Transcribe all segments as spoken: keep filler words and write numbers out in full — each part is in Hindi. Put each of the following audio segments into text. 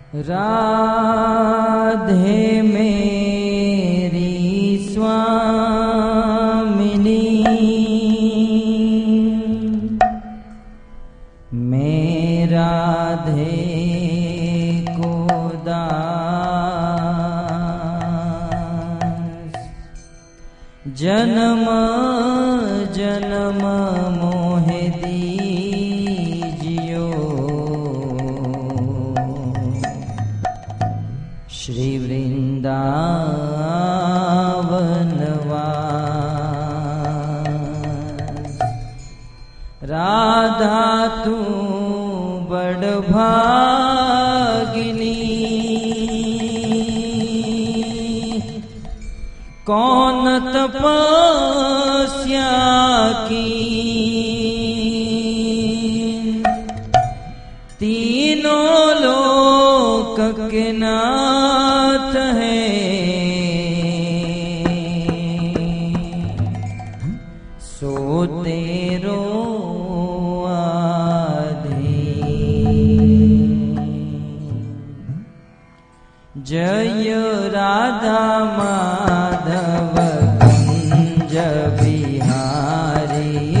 राधे मेरी स्वामिनी, मैं राधे को दास, जन्म जन्म मोहे दीजियो श्री वृंदावन वास। राधा तू बड़ भागिनी, कौन तपस्या की, तीनों लोक के नाथ है, सो तेरो आधीन। जय राधा माधव कुंज बिहारी,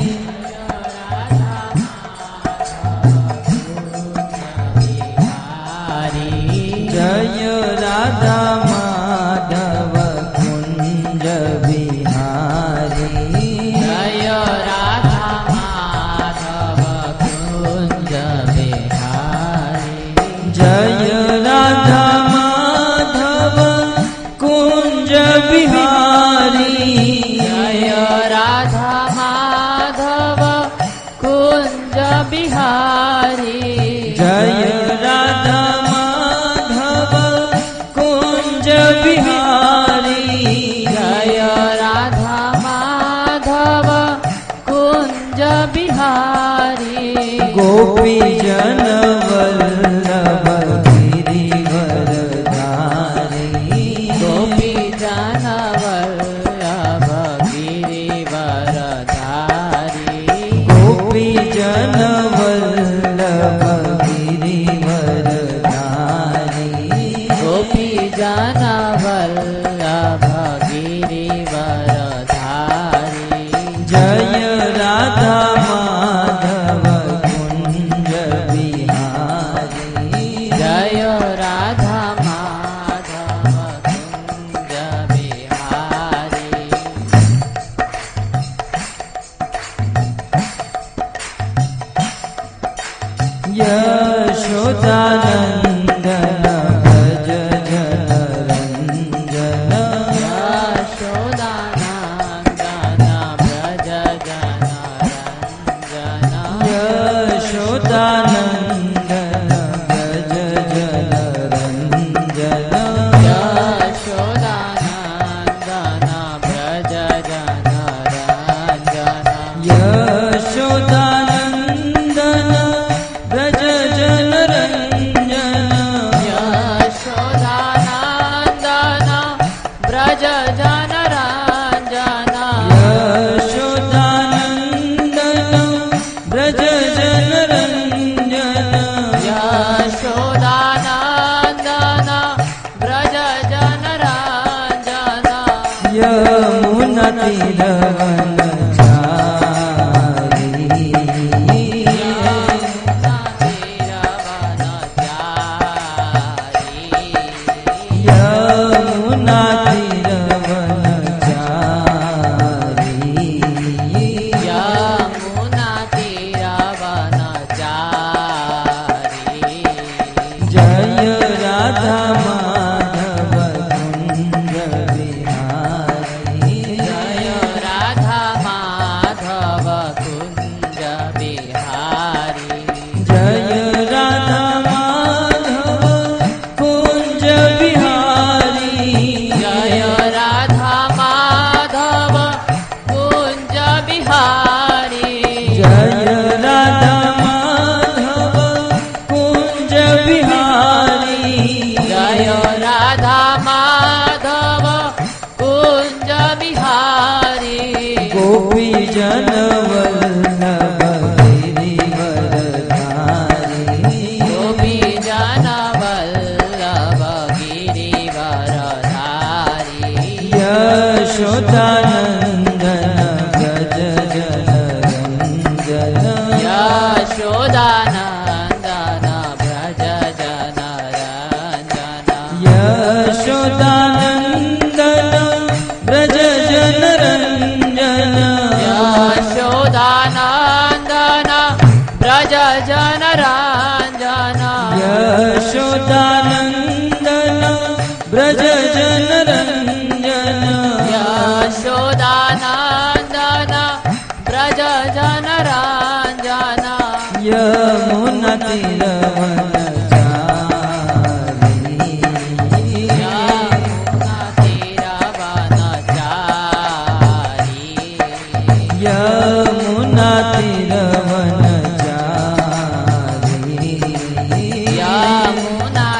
जय राधा माधव कुंज बिहारी, जय राधा माधव कुंज बिहारी, जय राधा माधव कुंज बिहारी, जय राधा माधव कुंज बिहारी, जय राधा माधव कुंज बिहारी, जय राधा माधव कुंज बिहारी, गोपी जन वल्लभ गिरिवरधारी, गोपी जन वल्लभ गिरिवरधारी, गोपी जन वल्लभ गिरिवरधारी, गोपी जन वल्लभ गिरिवरधारी, जय राधा माधव कुंज बिहारी, जय राधा माधव कुंज बिहारी, यशोदानंदन भज जनरंजन, यशोदानंदन व्रज जनरंजन, यशोदानंदन भज जनरंजन, यशोदानंदन व्रज जनरंजन, यशोदानंदन व्रज जनरंजन, यशोदानंदन व्रज जनरंजन, यशोदानंदन व्रज जनरंजन, यशोदानंदन व्रज जनरंजन, यमुना तीरवन चारी, यमुना तीरवन चारी, यमुना तीरवन चारी, जय राधा माधव कुंज बिहारी, जय राधा माधव कुंज बिहारी, जय राधा माधव कुंज बिहारी, जय राधा माधव कुंज बिहारी, जय राधा माधव कुंज बिहारी, जय राधा माधव कुंज बिहारी, गोपी जन वल्लभ गिरिवरधारी, गोपी जन वल्लभ यशोदानन्दन ब्रज जन रञ्जन यशोदानन्दन ब्रज जन रञ्जन यमुना तीरवनचारि यमुना तीरवनचारि यमुना तीरवनचारि यमुना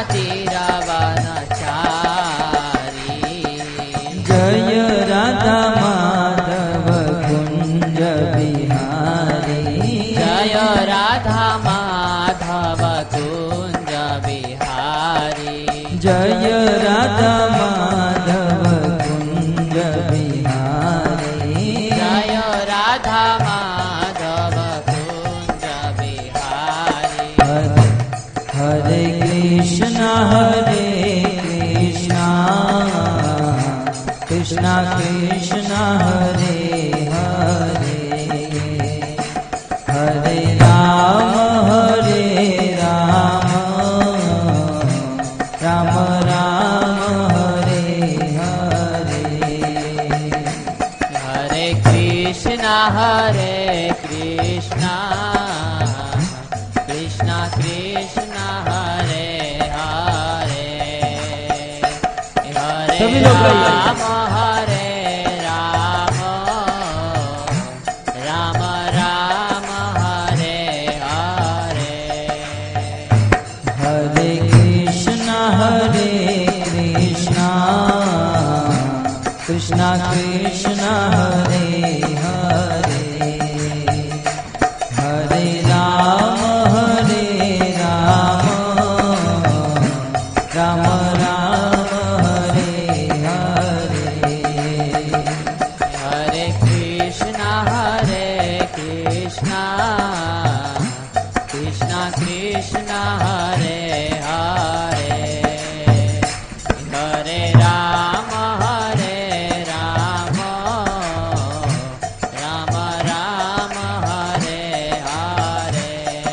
तीरवनचारि जय राधा माधव कुंज बिहारी जय राधा माधव कुंज बिहारी जय राधा माधव कुंज बिहारी जय राधा माधव कुंज बिहारी हरे हरे कृष्ण हरे कृष्ण कृष्ण कृष्ण हरे हरे हरे राम हरे राम राम राम हरे हरे हरे कृष्ण हरे कृष्ण कृष्ण कृष्ण हरे हरे हरे सभी लोग गाइए। राम हरे राम राम राम हरे हरे हरे कृष्ण हरे कृष्ण कृष्ण कृष्ण हरे हरे हरे राम हरे राम राम राम हरे हरे हरे कृष्ण हरे कृष्ण कृष्ण कृष्ण हरे हरे हरे राम हरे राम राम राम हरे हरे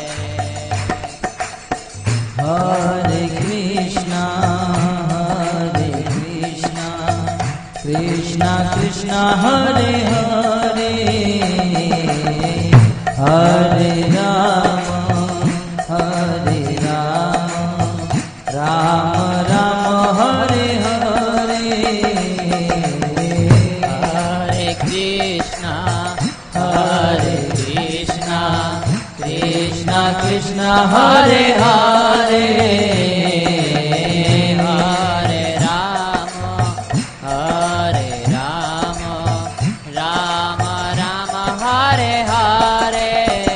हरे कृष्ण हरे कृष्ण कृष्ण कृष्ण हरे हरे हरे राम हरे राम राम राम हरे हरे हरे कृष्ण हरे कृष्ण कृष्ण कृष्ण हरे हरे हरे राम हरे राम राम राम हरे हरे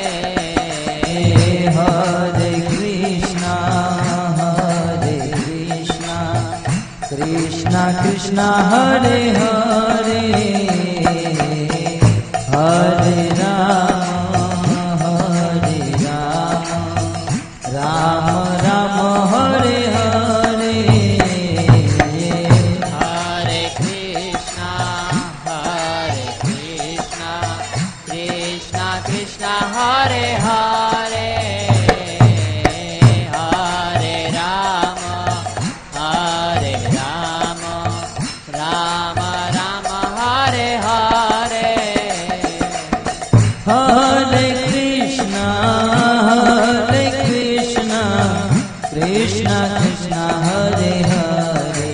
हरे कृष्ण हरे कृष्ण कृष्ण कृष्ण हरे हरे हरे राम हरे राम राम राम हरे हरे हरे कृष्ण हरे कृष्ण कृष्ण कृष्ण हरे हरे हरे राम हरे राम राम राम हरे हरे हरे कृष्ण हरे कृष्ण कृष्ण कृष्ण हरे हरे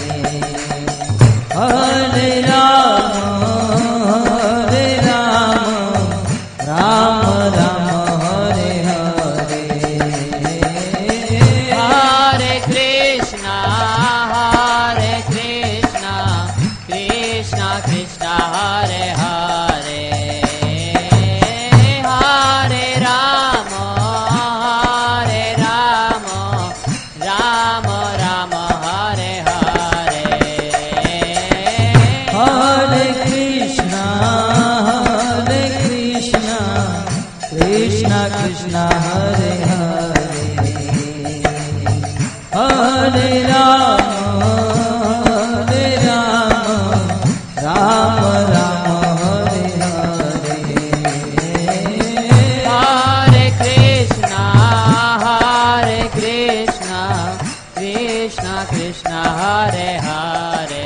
हरे राम हरे राम राम राम हरे हरे हरे कृष्ण हरे कृष्ण कृष्ण कृष्ण हरे हरे हरे राम हरे राम राम राम हरे हरे हरे कृष्ण हरे कृष्ण कृष्ण कृष्ण हरे हरे हरे राम हरे राम राम राम हरे हरे हरे कृष्ण हरे Krishna Krishna Krishna Hare Hare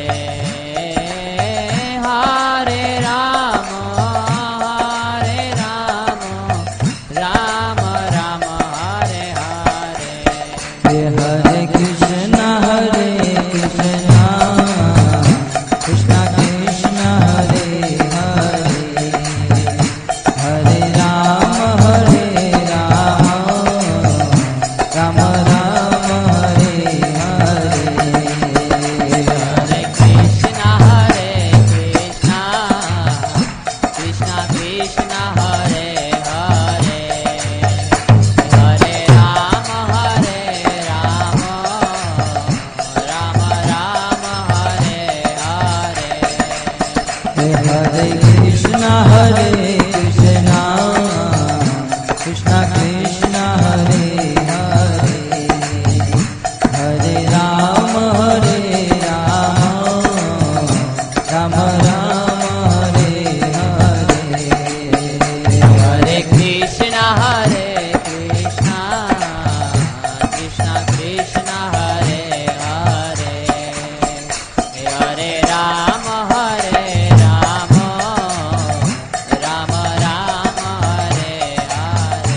Hare Rama Hare Rama Rama Rama Hare Hare Hare Krishna Hare Krishna Krishna Krishna Hare Hare Hare Rama Hare Rama Rama Rama Hare Hare Hare Krishna Hare Krishna Krishna Krishna Hare Hare Hare Rama Hare Rama Rama Rama Hare Hare Hare Krishna Hare Krishna Krishna Krishna Hare Hare Hare Rama Hare Rama Rama Rama Hare Hare Hare Krishna Hare Krishna Krishna Krishna Hare Hare Hare Rama Hare Rama Rama Rama Hare Hare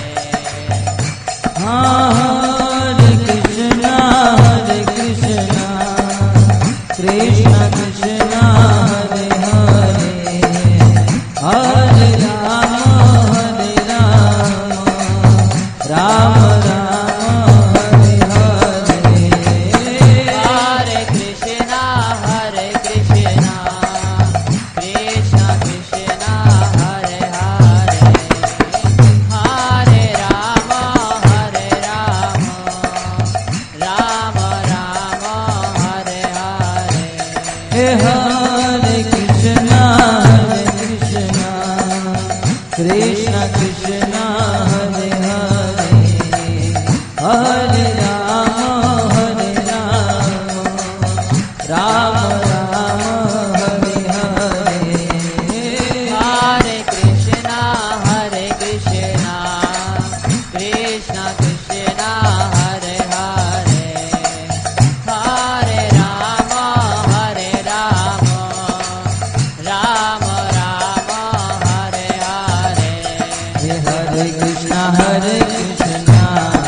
Hare Krishna Hare Krishna Krishna Krishna Hare Hare Hare Rama Hare Rama Rama Rama Hare Hare Hare Krishna Hare Krishna Krishna Krishna Hare Hare Hare Rama Hare Rama Rama Rama Hare Hare Hare Krishna Hare Krishna Krishna Krishna Hare Hare Hare Rama Hare Rama Rama Rama Hare Hare Hare Krishna Hare Krishna Krishna Krishna Hare Hare Hare Rama Hare Rama Rama Rama Hare Hare Hare Krishna Hare Krishna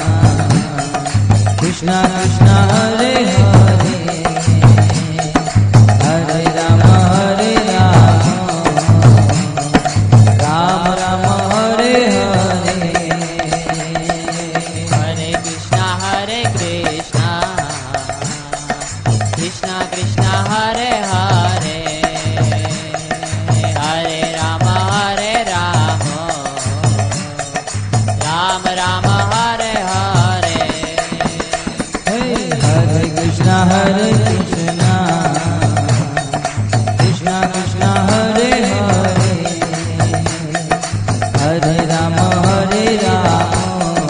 Krishna Krishna Hare Hare Hare Rama Hare Rama Rama Rama Hare Hare Hare Krishna Hare Krishna Krishna Krishna Hare Hare Hare Rama Hare Rama Rama Rama Hare Hare Hare Krishna Hare Krishna Krishna Krishna Hare Hare Hare Rama Hare Rama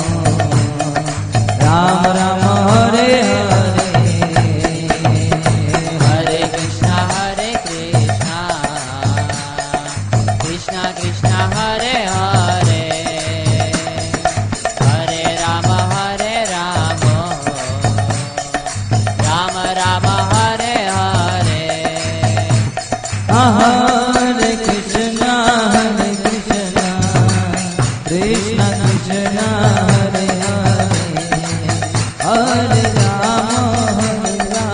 Rama Rama Hare Hare Hare Krishna Hare Krishna Krishna Krishna Hare Hare Hare Rama Hare Rama Rama Rama Hare Hare Hare Krishna Hare Krishna Krishna Krishna Hare Hare Hare Rama Hare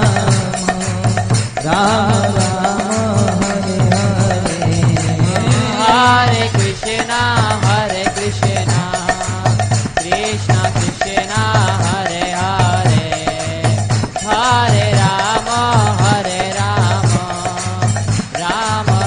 Rama Rama Rama Hare Hare Hare Krishna Hare Krishna Krishna Krishna Hare Hare Hare Rama Hare Rama Rama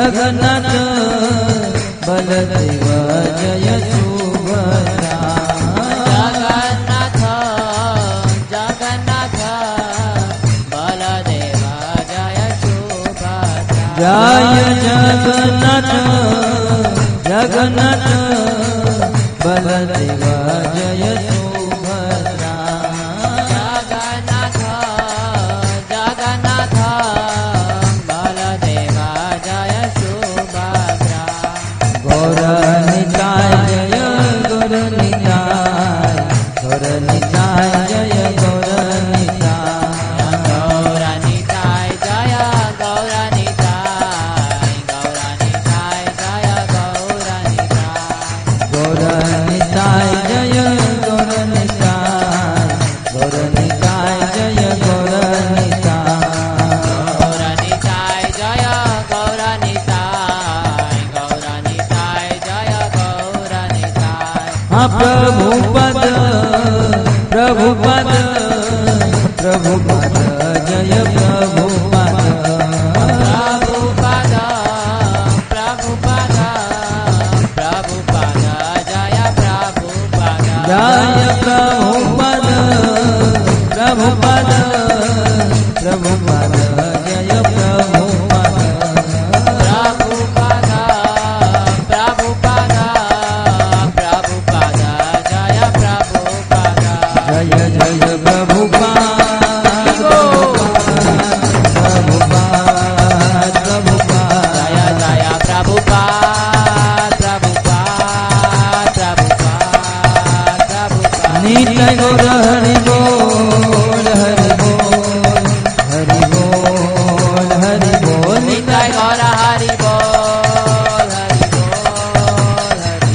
Jagannath Baldev जय सुभद्रा जगन्नाथ जगन्नाथ बलदेव जय सुभद्रा जय जगन्नाथ जगन्नाथ बलदेव जय सुभद्रा जगन्नाथ जगन्नाथ बलदेव जय सुभद्रा गौर निताय जय गौर निताय गौर निताय जय गौर निताय गौर निताय जय गौर निताय गौर निताय जय गौर निताय गौर निताय जय गौर निताय गौर निताय जय गौर निताय गौर निताय जय गौर निताय गौर निताय जय गौर निताय हाँ प्रभुपद प्रभुपद प्रभुपद जय प्रभुपद प्रभुपद प्रभुपद प्रभुपद जय प्रभुपद जय प्रभुपद प्रभुपद प्रभुपद जय प्रभुपद प्रभुपद प्रभुपद प्रभुपद जय प्रभुपद जय जय प्रभुपद प्रभुपद प्रभुपद जय जय प्रभुपद प्रभुपद प्रभुपद प्रभुपद नित्य गौर हरि बोल हरि बोल हरि बोल हरि बोल नित्य गौर हरि बोल हरि बोल हरि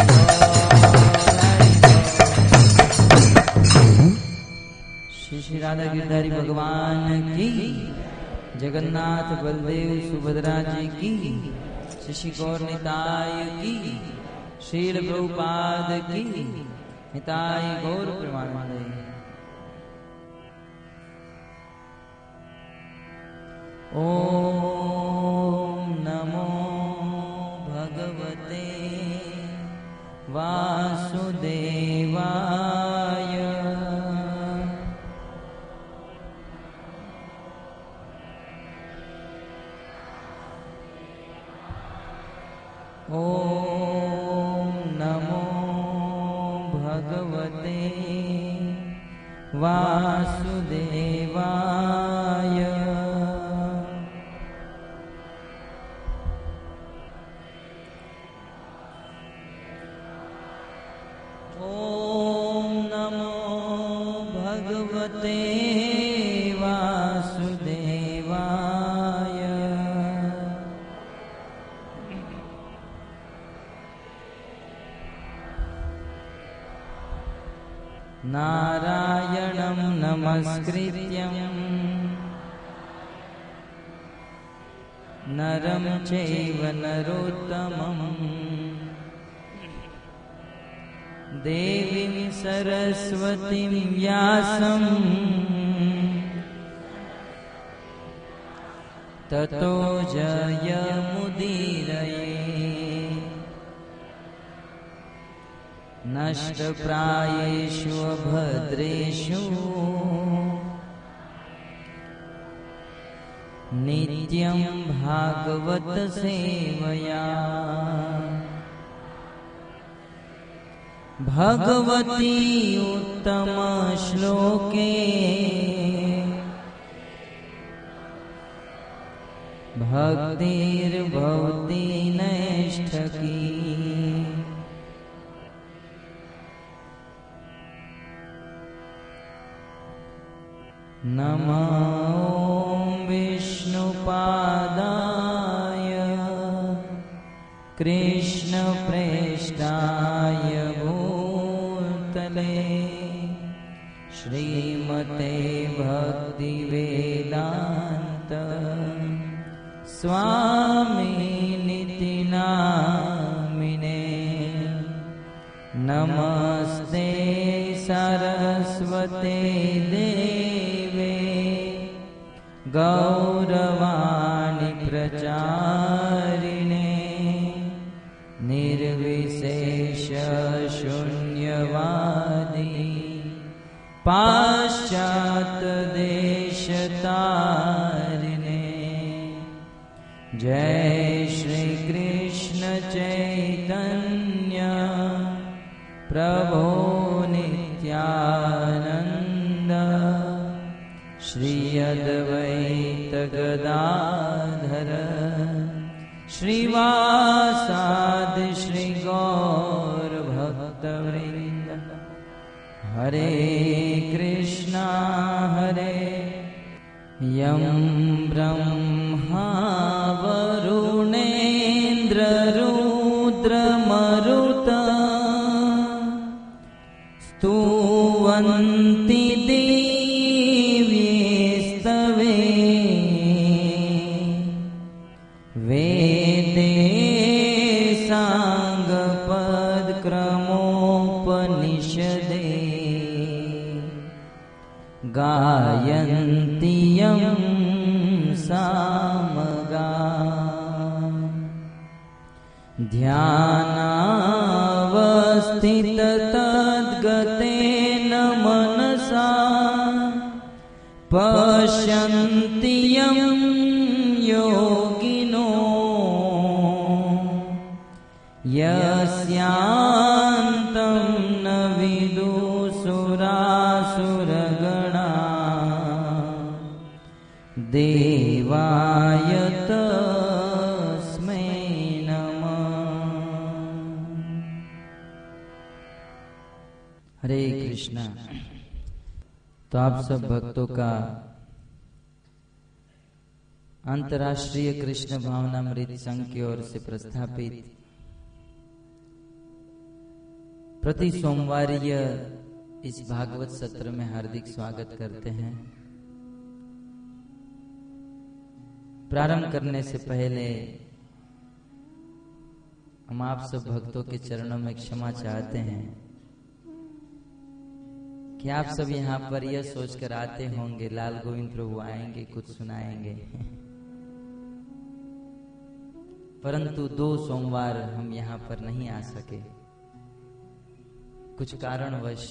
बोल श्री श्री राधा गिरधारी भगवान की जगन्नाथ बलदेव सुभद्रा जी की श्री श्री गौर निताय की श्रील प्रभुपाद की निताय गौर प्रेमानंद ओम नमो भगवते वासुदेवाय ओम नमो भगवते वासुदेवाय ओम नमो भगवते वासुदेवाय नारायणं नमस्कृत्यं नरं चैव नरोत्तमम् देवीं सरस्वतीं व्यासं ततो जयमुदीरये नष्टप्रायेषु अभद्रेषु नित्यं भागवत सेवया भगवती उत्तम श्लोके भक्तिर्भवति नैष्ठकी नमो विष्णुपादाय कृष्णप्रेष्ठाय भूतले श्रीमते भक्तिवेदान्त स्वामिनिति नामिने नमस्ते सरस्वते देवे गौरवाणी प्रचारिणे निर्विशेष शून्यवादी पाश्चात देश तारिणे। जय श्री कृष्ण चैतन्य प्रभो नित्यानंद श्री अद्वैत गदाधर श्रीवासादि श्री गौर भक्तवृंद। हरे कृष्णा हरे यं ब्रह्मा वरुणेन्द्र रुद्रमरुत स्तुवन्ति देवीस्तवे वेदे साङ्गपदक्रमोपनिषदे गायन्ति यं सामगा। ध्यानावस्थित तद्गतेन मनसा पश्यन्ति यं योगिनो यस्यान्तं न विदुसुरासुरगणा देवाय तस्मै नमः। हरे कृष्णा। तो आप सब भक्तों का अंतर्राष्ट्रीय कृष्ण भावनामृत संघ की ओर से प्रस्थापित प्रति सोमवारीय इस भागवत सत्र में हार्दिक स्वागत करते हैं। प्रारंभ करने से पहले हम आप सब भक्तों के चरणों में क्षमा चाहते हैं कि आप सब यहाँ पर यह सोचकर आते होंगे लाल गोविंद प्रभु आएंगे कुछ सुनाएंगे, परंतु दो सोमवार हम यहाँ पर नहीं आ सके कुछ कारणवश।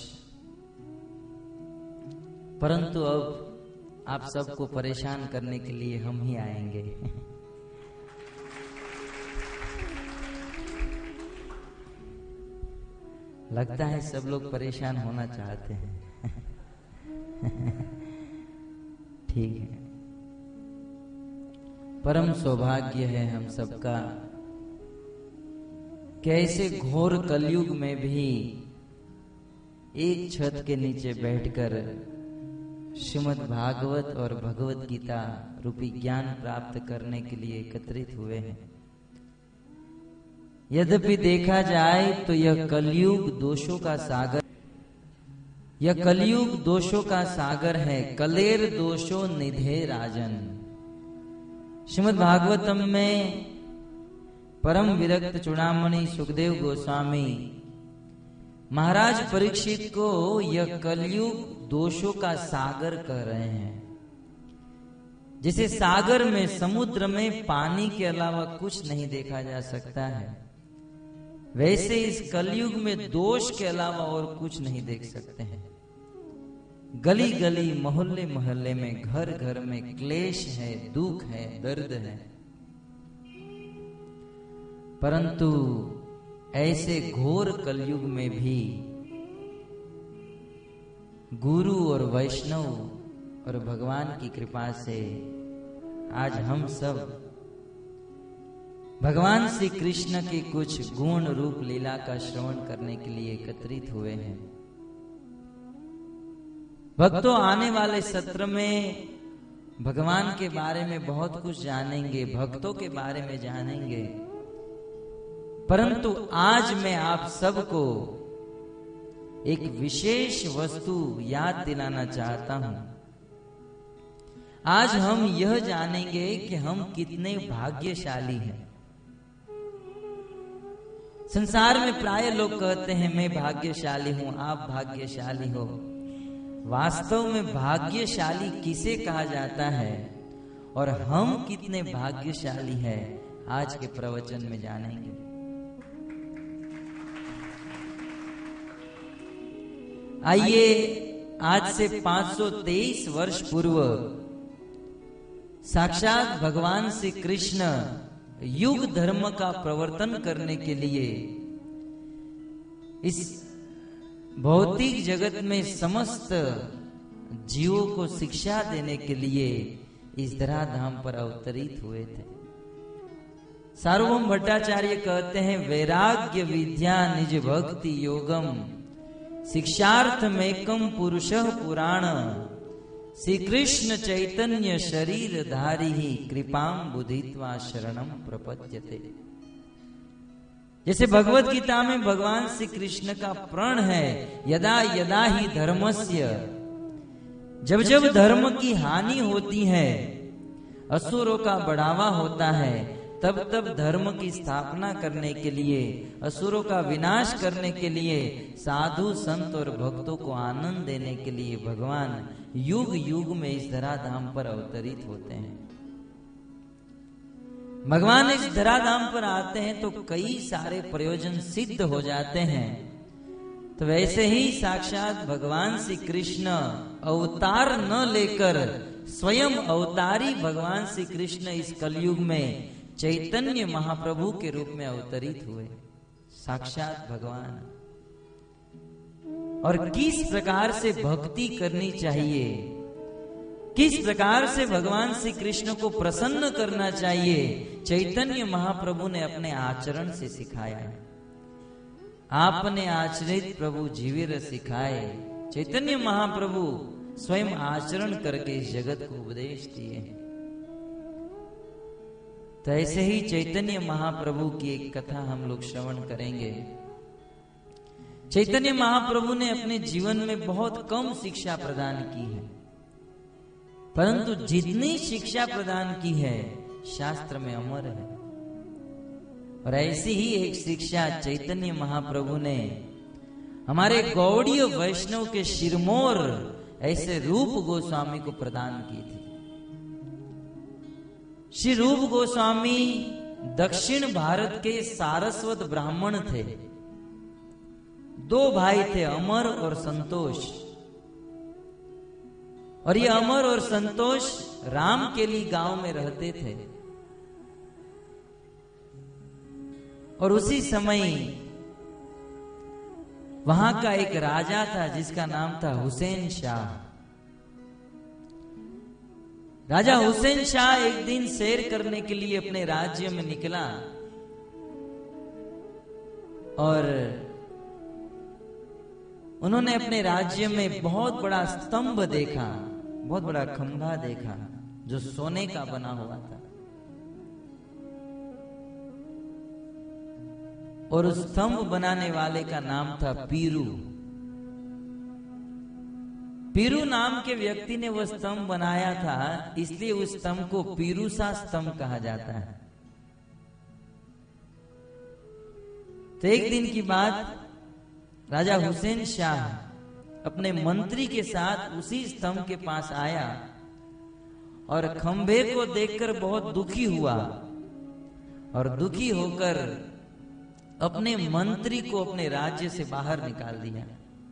परंतु अब आप सबको परेशान करने के लिए हम ही आएंगे। लगता है सब लोग परेशान होना चाहते हैं। ठीक है, परम सौभाग्य है हम सबका कि ऐसे घोर कलयुग में भी एक छत के नीचे बैठकर श्रीमद् भागवत और भगवत गीता रूपी ज्ञान प्राप्त करने के लिए एकत्रित हुए हैं। यद्यपि देखा जाए तो यह कलयुग दोषों का सागर, यह कलयुग दोषों का सागर है। कलेर दोषो निधे राजन। श्रीमद् भागवतम में परम विरक्त चूड़ामणि सुखदेव गोस्वामी महाराज परीक्षित को यह कलयुग दोषों का सागर कह रहे हैं। जैसे सागर में, समुद्र में पानी के अलावा कुछ नहीं देखा जा सकता है, वैसे इस कलयुग में दोष के अलावा और कुछ नहीं देख सकते हैं। गली गली मोहल्ले मोहल्ले में, घर घर में क्लेश है, दुख है, दर्द है। परंतु ऐसे घोर कलयुग में भी गुरु और वैष्णव और भगवान की कृपा से आज हम सब भगवान श्री कृष्ण के कुछ गुण रूप लीला का श्रवण करने के लिए एकत्रित हुए हैं। भक्तों, आने वाले सत्र में भगवान के बारे में बहुत कुछ जानेंगे, भक्तों के बारे में जानेंगे। परंतु आज मैं आप सबको एक विशेष वस्तु याद दिलाना चाहता हूं। आज हम यह जानेंगे कि हम कितने भाग्यशाली हैं। संसार में प्राय लोग कहते हैं मैं भाग्यशाली हूं, आप भाग्यशाली हो। वास्तव में भाग्यशाली किसे कहा जाता है और हम कितने भाग्यशाली हैं आज के प्रवचन में जानेंगे। आइए आज से पाँच सौ तेईस वर्ष पूर्व साक्षात भगवान श्री कृष्ण युग धर्म का प्रवर्तन करने के लिए इस भौतिक जगत में समस्त जीवों को शिक्षा देने के लिए इस धराधाम पर अवतरित हुए थे। सार्वभौम भट्टाचार्य कहते हैं, वैराग्य विद्या निज भक्ति योगम शिक्षार्थमेकम पुरुषः पुराण श्री कृष्ण चैतन्य शरीर धारी ही कृपाम बुधित्वा शरणम प्रपद्यते। जैसे भगवत गीता में भगवान श्री कृष्ण का प्रण है, यदा यदा ही धर्मस्य, जब जब धर्म की हानि होती है, असुरों का बढ़ावा होता है, तब तब धर्म की स्थापना करने के लिए, असुरों का विनाश करने के लिए, साधु संत और भक्तों को आनंद देने के लिए भगवान युग युग में इस धराधाम पर अवतरित होते हैं। भगवान इस धराधाम पर आते हैं तो कई सारे प्रयोजन सिद्ध हो जाते हैं। तो वैसे ही साक्षात भगवान श्री कृष्ण अवतार न लेकर स्वयं अवतारी भगवान श्री कृष्ण इस कलयुग में चैतन्य महाप्रभु के रूप में अवतरित हुए, साक्षात भगवान। और किस प्रकार से भक्ति करनी चाहिए, किस प्रकार से भगवान श्री कृष्ण को प्रसन्न करना चाहिए, चैतन्य महाप्रभु ने अपने आचरण से सिखाया। आपने आचरित प्रभु जीविर सिखाए। चैतन्य महाप्रभु स्वयं आचरण करके इस जगत को उपदेश दिए। तो ऐसे ही चैतन्य महाप्रभु की एक कथा हम लोग श्रवण करेंगे। चैतन्य महाप्रभु ने अपने जीवन में बहुत कम शिक्षा प्रदान की है, परंतु जितनी शिक्षा प्रदान की है शास्त्र में अमर है। और ऐसी ही एक शिक्षा चैतन्य महाप्रभु ने हमारे गौड़ीय वैष्णव के शिरमोर ऐसे रूप गोस्वामी को प्रदान की थी। श्री रूप गोस्वामी दक्षिण भारत के सारस्वत ब्राह्मण थे। दो भाई थे, अमर और संतोष। और ये अमर और संतोष रामकेली गांव में रहते थे। और उसी समय वहां का एक राजा था जिसका नाम था हुसैन शाह। राजा हुसैन शाह एक दिन सैर करने के लिए अपने राज्य में निकला और उन्होंने अपने राज्य में बहुत बड़ा स्तंभ देखा, बहुत बड़ा खंभा देखा जो सोने का बना हुआ था। और उस स्तंभ बनाने वाले का नाम था पीरू। पीरू नाम के व्यक्ति ने वह स्तंभ बनाया था, इसलिए उस स्तंभ को पीरूसा स्तंभ कहा जाता है। तो एक दिन की बात, राजा हुसैन शाह अपने मंत्री के साथ उसी स्तंभ के पास आया और खंभे को देखकर बहुत दुखी हुआ और दुखी होकर अपने मंत्री को अपने राज्य से बाहर निकाल दिया।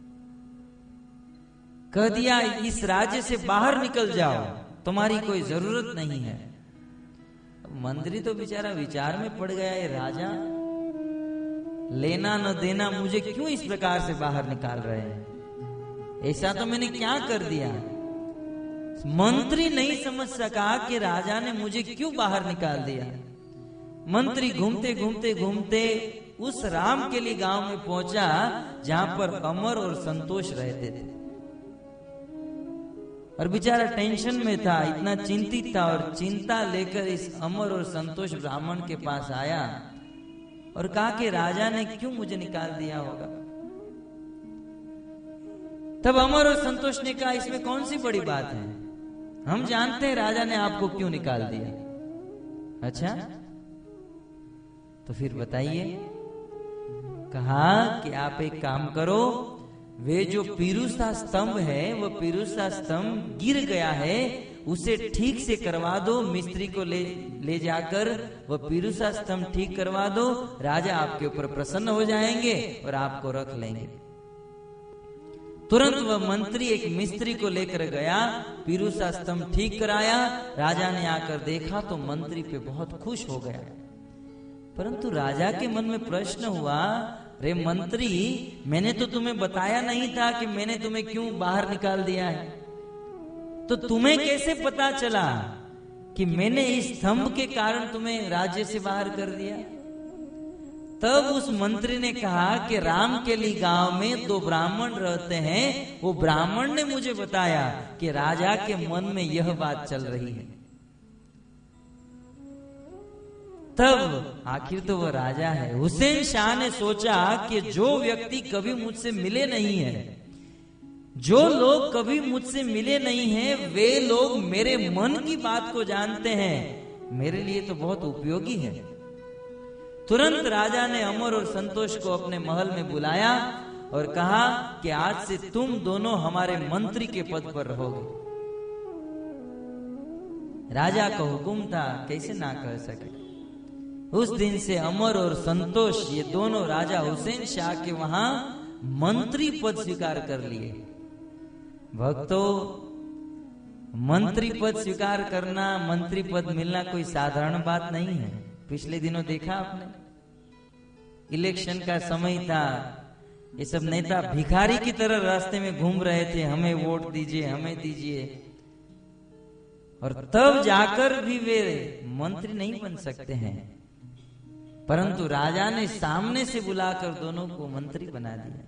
कह दिया, इस राज्य से बाहर निकल जाओ, तुम्हारी कोई जरूरत नहीं है। मंत्री तो बेचारा विचार में पड़ गया, ये राजा लेना न देना मुझे क्यों इस प्रकार से बाहर निकाल रहे हैं, ऐसा तो मैंने क्या कर दिया। मंत्री नहीं समझ सका कि राजा ने मुझे क्यों बाहर निकाल दिया। मंत्री घूमते घूमते घूमते उस रामकेली गांव में पहुंचा जहां पर अमर और संतोष रहते थे। और बेचारा टेंशन में था, इतना चिंतित था और चिंता लेकर इस अमर और संतोष ब्राह्मण के पास आया और कहा कि राजा ने क्यों मुझे निकाल दिया होगा। तब अमर और संतोष ने कहा, इसमें कौन सी बड़ी बात है, हम जानते हैं राजा ने आपको क्यों निकाल दिया। अच्छा, तो फिर बताइए। कहा कि आप एक काम करो, वे जो पीरूसा स्तंभ है, वो पीरूसा स्तंभ गिर गया है, उसे ठीक से करवा दो, मिस्त्री को ले ले जाकर वह पीरूसा स्तंभ ठीक करवा दो, राजा आपके ऊपर प्रसन्न हो जाएंगे और आपको रख लेंगे। तुरंत वह मंत्री एक मिस्त्री को लेकर गया, पीरूसा स्तंभ ठीक कराया। राजा ने आकर देखा तो मंत्री पे बहुत खुश हो गया। परंतु राजा के मन में प्रश्न हुआ, रे मंत्री, मैंने तो तुम्हें बताया नहीं था कि मैंने तुम्हें क्यों बाहर निकाल दिया है, तो तुम्हें कैसे पता चला कि मैंने इस स्तंभ के कारण तुम्हें राज्य से बाहर कर दिया? तब उस मंत्री ने कहा कि रामकेली गांव में दो ब्राह्मण रहते हैं, वो ब्राह्मण ने मुझे बताया कि राजा के मन में यह बात चल रही है। तब आखिर तो वह राजा है। हुसैन शाह ने सोचा कि जो व्यक्ति कभी मुझसे मिले नहीं है, जो लोग कभी मुझसे मिले नहीं हैं, वे लोग मेरे मन की बात को जानते हैं, मेरे लिए तो बहुत उपयोगी है। तुरंत राजा ने अमर और संतोष को अपने महल में बुलाया और कहा कि आज से तुम दोनों हमारे मंत्री के पद पर रहोगे। राजा का हुक्म था, कैसे ना कह सके। उस दिन से अमर और संतोष ये दोनों राजा हुसैन शाह के वहां मंत्री पद स्वीकार कर लिए। भक्तों, मंत्री पद स्वीकार करना, मंत्री पद मिलना कोई साधारण बात नहीं है। पिछले दिनों देखा आपने, इलेक्शन का समय था, ये सब नेता भिखारी की तरह रास्ते में घूम रहे थे, हमें वोट दीजिए, हमें दीजिए, और तब जाकर भी वे मंत्री नहीं बन सकते हैं। परंतु राजा ने सामने से बुलाकर दोनों को मंत्री बना दिया।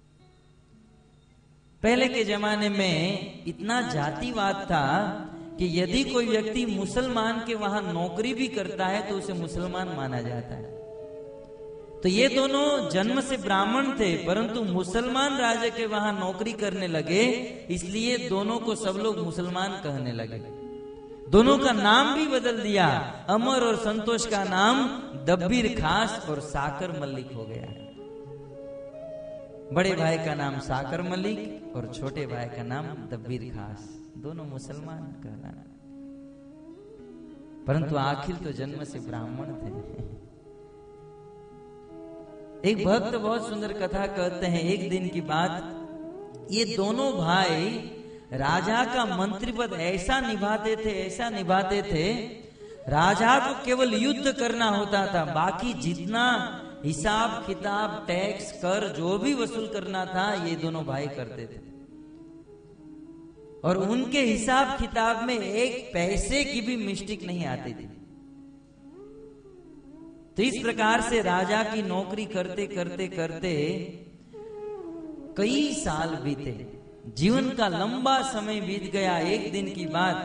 पहले के जमाने में इतना जातिवाद था कि यदि कोई व्यक्ति मुसलमान के वहां नौकरी भी करता है तो उसे मुसलमान माना जाता है। तो ये दोनों जन्म से ब्राह्मण थे, परंतु मुसलमान राजा के वहां नौकरी करने लगे, इसलिए दोनों को सब लोग मुसलमान कहने लगे। दोनों का नाम भी बदल दिया। अमर और संतोष का नाम दब्बीर खास और साकर मलिक हो गया है। बड़े भाई का नाम साकर मलिक और छोटे भाई का नाम दब्बीर खास, दोनों मुसलमान कहलाना, परंतु आखिर तो जन्म से ब्राह्मण थे। एक भक्त बहुत सुंदर कथा कहते हैं। एक दिन की बात, ये दोनों भाई राजा का मंत्री पद ऐसा निभाते थे, ऐसा निभाते थे, राजा को केवल युद्ध करना होता था, बाकी जितना हिसाब किताब, टैक्स, कर जो भी वसूल करना था ये दोनों भाई करते थे। और उनके हिसाब किताब में एक पैसे की भी मिस्टेक नहीं आती थी। तो इस प्रकार से राजा की नौकरी करते करते करते कई साल बीते, जीवन का लंबा समय बीत गया। एक दिन की बात,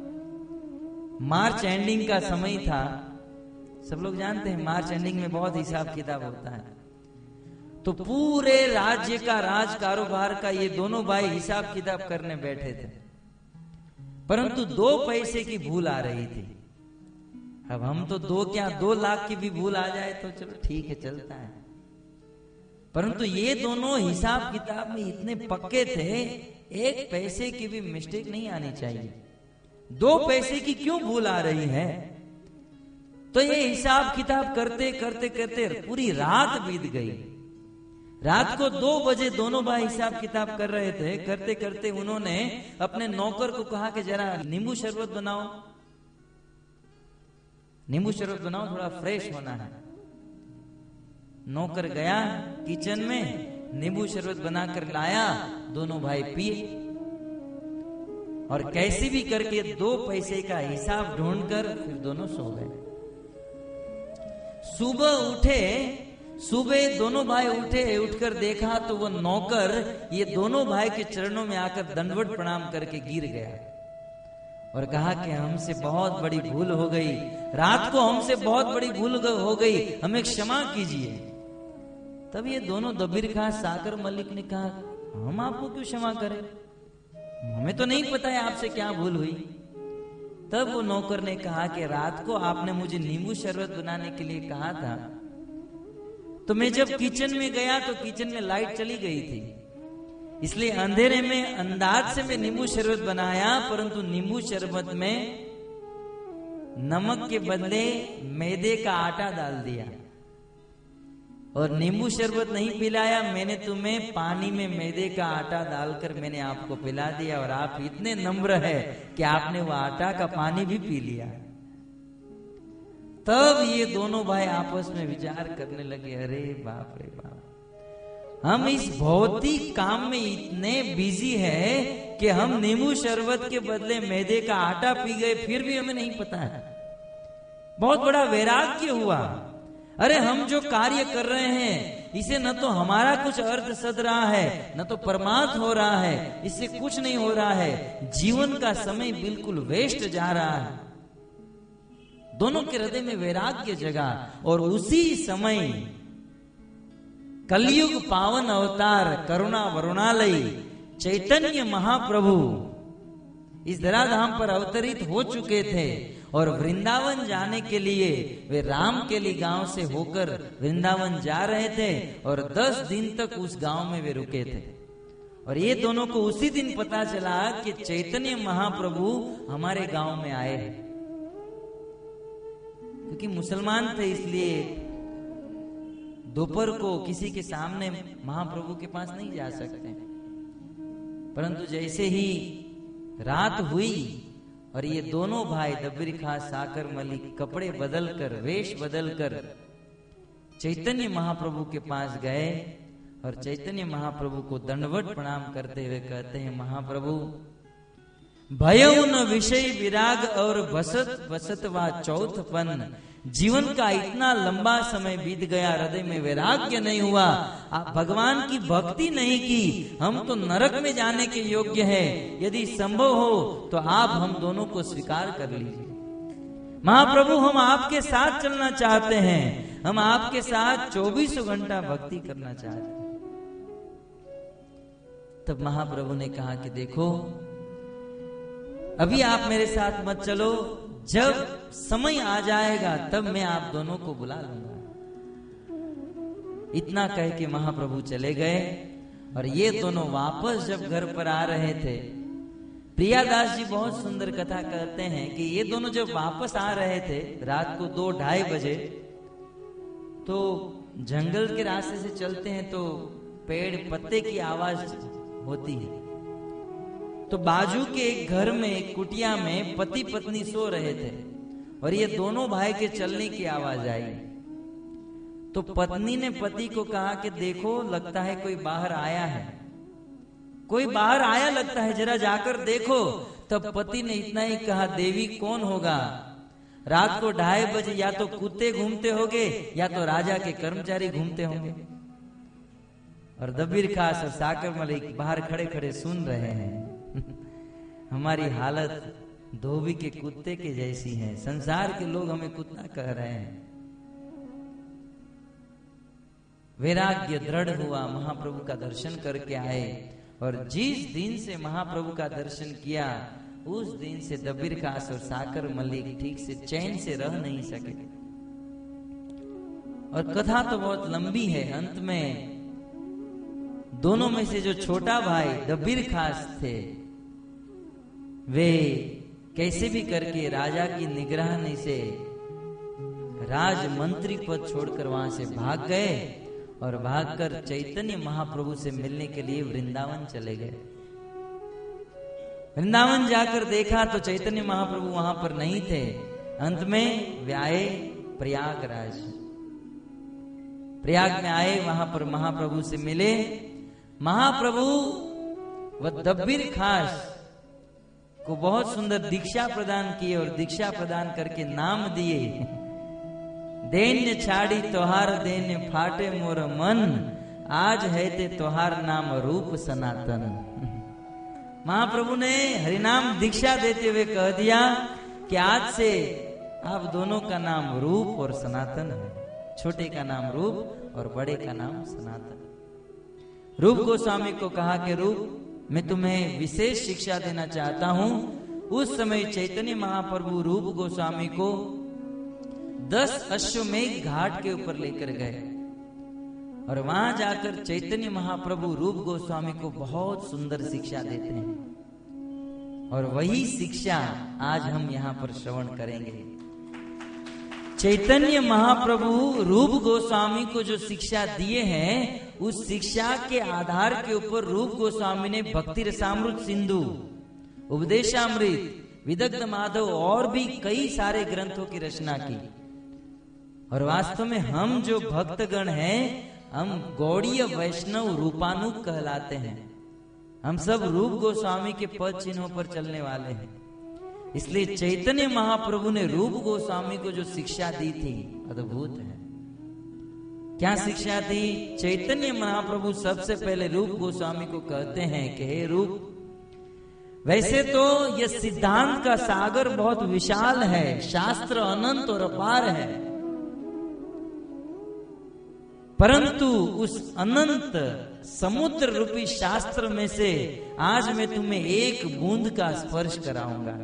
मार्च एंडिंग का समय था। सब लोग जानते हैं मार्च एंडिंग में बहुत हिसाब किताब होता है। तो पूरे राज्य का राज कारोबार का ये दोनों भाई हिसाब किताब करने बैठे थे, परंतु दो पैसे की भूल आ रही थी। अब हम तो दो क्या दो लाख की भी भूल आ जाए तो चलो ठीक है, चलता है, परंतु ये दोनों हिसाब किताब में इतने पक्के थे, एक पैसे की भी मिस्टेक नहीं आनी चाहिए। दो पैसे की क्यों भूल आ रही है? तो ये हिसाब किताब करते करते करते पूरी रात बीत गई। रात को दो बजे दोनों भाई हिसाब किताब कर रहे थे। करते करते उन्होंने अपने नौकर को कहा कि जरा नींबू शरबत बनाओ, नींबू शरबत बनाओ, थोड़ा फ्रेश होना है। नौकर गया किचन में, नींबू शरबत बनाकर लाया, दोनों भाई पिए, और कैसे भी करके दो पैसे का हिसाब ढूंढकर फिर दोनों सो गए। सुबह उठे, सुबह दोनों भाई उठे, उठकर देखा तो वो नौकर ये दोनों भाई के चरणों में आकर दंडवत प्रणाम करके गिर गया और कहा कि हमसे बहुत बड़ी भूल हो गई, रात को हमसे बहुत बड़ी भूल हो गई, हमें क्षमा कीजिए। तब ये दोनों दब्बीर खास साकर मलिक ने कहा, हम आपको क्यों क्षमा करें, हमें तो नहीं पता है आपसे क्या भूल हुई। तब वो नौकर ने कहा कि रात को आपने मुझे नींबू शरबत बनाने के लिए कहा था, तो मैं जब किचन में गया तो किचन में लाइट चली गई थी, इसलिए अंधेरे में अंदाज से मैं नींबू शरबत बनाया, परंतु नींबू शरबत में नमक के बदले मैदे का आटा डाल दिया। और नींबू शरबत नहीं पिलाया, मैंने तुम्हें पानी में मैदे का आटा डालकर मैंने आपको पिला दिया और आप इतने नम्र है कि आपने वो आटा का पानी भी पी लिया। तब ये दोनों भाई आपस में विचार करने लगे, अरे बाप रे बाप, हम इस भौतिक काम में इतने बिजी है कि हम नींबू शरबत के बदले मैदे का आटा पी गए, फिर भी हमें नहीं पता है। बहुत बड़ा वैराग्य हुआ। अरे हम जो कार्य कर रहे हैं इसे न तो हमारा कुछ अर्थ सद रहा है, न तो परमार्थ हो रहा है, इससे कुछ नहीं हो रहा है, जीवन का समय बिल्कुल वेस्ट जा रहा है। दोनों के हृदय में वैराग्य जगा और उसी समय कलयुग पावन अवतार करुणा वरुणालय चैतन्य महाप्रभु इस धराधाम पर अवतरित हो चुके थे और वृंदावन जाने के लिए वे रामकेली गांव से होकर वृंदावन जा रहे थे और दस दिन तक उस गांव में वे रुके थे। और ये दोनों को उसी दिन पता चला कि चैतन्य महाप्रभु हमारे गांव में आए हैं। क्योंकि मुसलमान थे इसलिए दोपहर को किसी के सामने महाप्रभु के पास नहीं जा सकते, परंतु जैसे ही रात हुई और ये दोनों भाई दब्बिर खां साकर मलिक कपड़े बदलकर वेश बदलकर चैतन्य महाप्रभु के पास गए और चैतन्य महाप्रभु को दंडवत प्रणाम करते हुए कहते हैं, महाप्रभु भयउ न विषय विराग और बसत बसत वा चौथपन, जीवन का इतना लंबा समय बीत गया, हृदय में वैराग्य नहीं हुआ, आप भगवान की भक्ति नहीं की, हम तो नरक में जाने के योग्य हैं। यदि संभव हो तो आप हम दोनों को स्वीकार कर लीजिए। महाप्रभु हम आपके साथ चलना चाहते हैं, हम आपके साथ चौबीसों घंटा भक्ति करना चाहते हैं। तब महाप्रभु ने कहा कि देखो अभी आप मेरे साथ मत चलो, जब समय आ जाएगा तब मैं आप दोनों को बुला लूंगा। इतना कह के महाप्रभु चले गए और ये दोनों वापस जब घर पर आ रहे थे, प्रियादास जी बहुत सुंदर कथा कहते हैं कि ये दोनों जब वापस आ रहे थे रात को दो ढाई बजे, तो जंगल के रास्ते से चलते हैं तो पेड़ पत्ते की आवाज होती है। तो बाजू के एक घर में एक कुटिया में पति पत्नी सो रहे थे और ये दोनों भाई के चलने की आवाज आई। तो पत्नी ने पति को कहा कि देखो लगता है कोई बाहर आया है, कोई बाहर आया लगता है, जरा जाकर देखो। तब पति ने इतना ही कहा, देवी कौन होगा, रात को ढाई बजे या तो कुत्ते घूमते होंगे या तो राजा के कर्मचारी घूमते होंगे। और दब्बिर खास और साकर मलिक बाहर खड़े खड़े सुन रहे हैं। हमारी हालत धोबी के कुत्ते के जैसी है, संसार के लोग हमें कुत्ता कह रहे हैं। वैराग्य दृढ़ हुआ, महाप्रभु का दर्शन करके आए और जिस दिन से महाप्रभु का दर्शन किया उस दिन से दब्बिर खास और साकर मलिक ठीक से चैन से रह नहीं सके। और कथा तो बहुत लंबी है। अंत में दोनों में से जो छोटा भाई दब्बिर खास थे, वे कैसे भी करके राजा की निगरानी से राजमंत्री पद छोड़कर वहां से भाग गए और भागकर चैतन्य महाप्रभु से मिलने के लिए वृंदावन चले गए। वृंदावन जाकर देखा तो चैतन्य महाप्रभु वहां पर नहीं थे। अंत में वे आए प्रयागराज। प्रयाग में आए, वहां पर महाप्रभु से मिले। महाप्रभु व दब्बिर खास को बहुत सुंदर दीक्षा प्रदान किए और दीक्षा प्रदान करके नाम दिए, दैन्य छाड़ी तोहार दैन्य फाटे मोर मन, आज है ते तोहार नाम रूप सनातन। महाप्रभु ने हरिनाम दीक्षा देते हुए कह दिया कि आज से आप दोनों का नाम रूप और सनातन है। छोटे का नाम रूप और बड़े का नाम सनातन। रूप गोस्वामी को कहा कि रूप मैं तुम्हें विशेष शिक्षा देना चाहता हूं। उस समय चैतन्य महाप्रभु रूप गोस्वामी को दस अश्वमेध घाट के ऊपर लेकर गए और वहां जाकर चैतन्य महाप्रभु रूप गोस्वामी को बहुत सुंदर शिक्षा देते हैं और वही शिक्षा आज हम यहाँ पर श्रवण करेंगे। चैतन्य महाप्रभु रूप गोस्वामी को जो शिक्षा दिए हैं, उस शिक्षा के आधार के ऊपर रूप गोस्वामी ने भक्ति रसामृत सिंधु, उपदेशामृत, विदग्ध माधव और भी कई सारे ग्रंथों की रचना की। और वास्तव में हम जो भक्तगण हैं, हम गौड़ीय वैष्णव रूपानुग कहलाते हैं। हम सब रूप गोस्वामी के पद चिन्हों पर चलने वाले हैं। इसलिए चैतन्य महाप्रभु ने रूप गोस्वामी को जो शिक्षा दी थी, अद्भुत है। क्या शिक्षा दी? चैतन्य महाप्रभु सबसे पहले रूप गोस्वामी को कहते हैं कि हे रूप, वैसे तो यह सिद्धांत का सागर बहुत विशाल है, शास्त्र अनंत और अपार है, परंतु उस अनंत समुद्र रूपी शास्त्र में से आज मैं तुम्हें एक बूंद का स्पर्श कराऊंगा।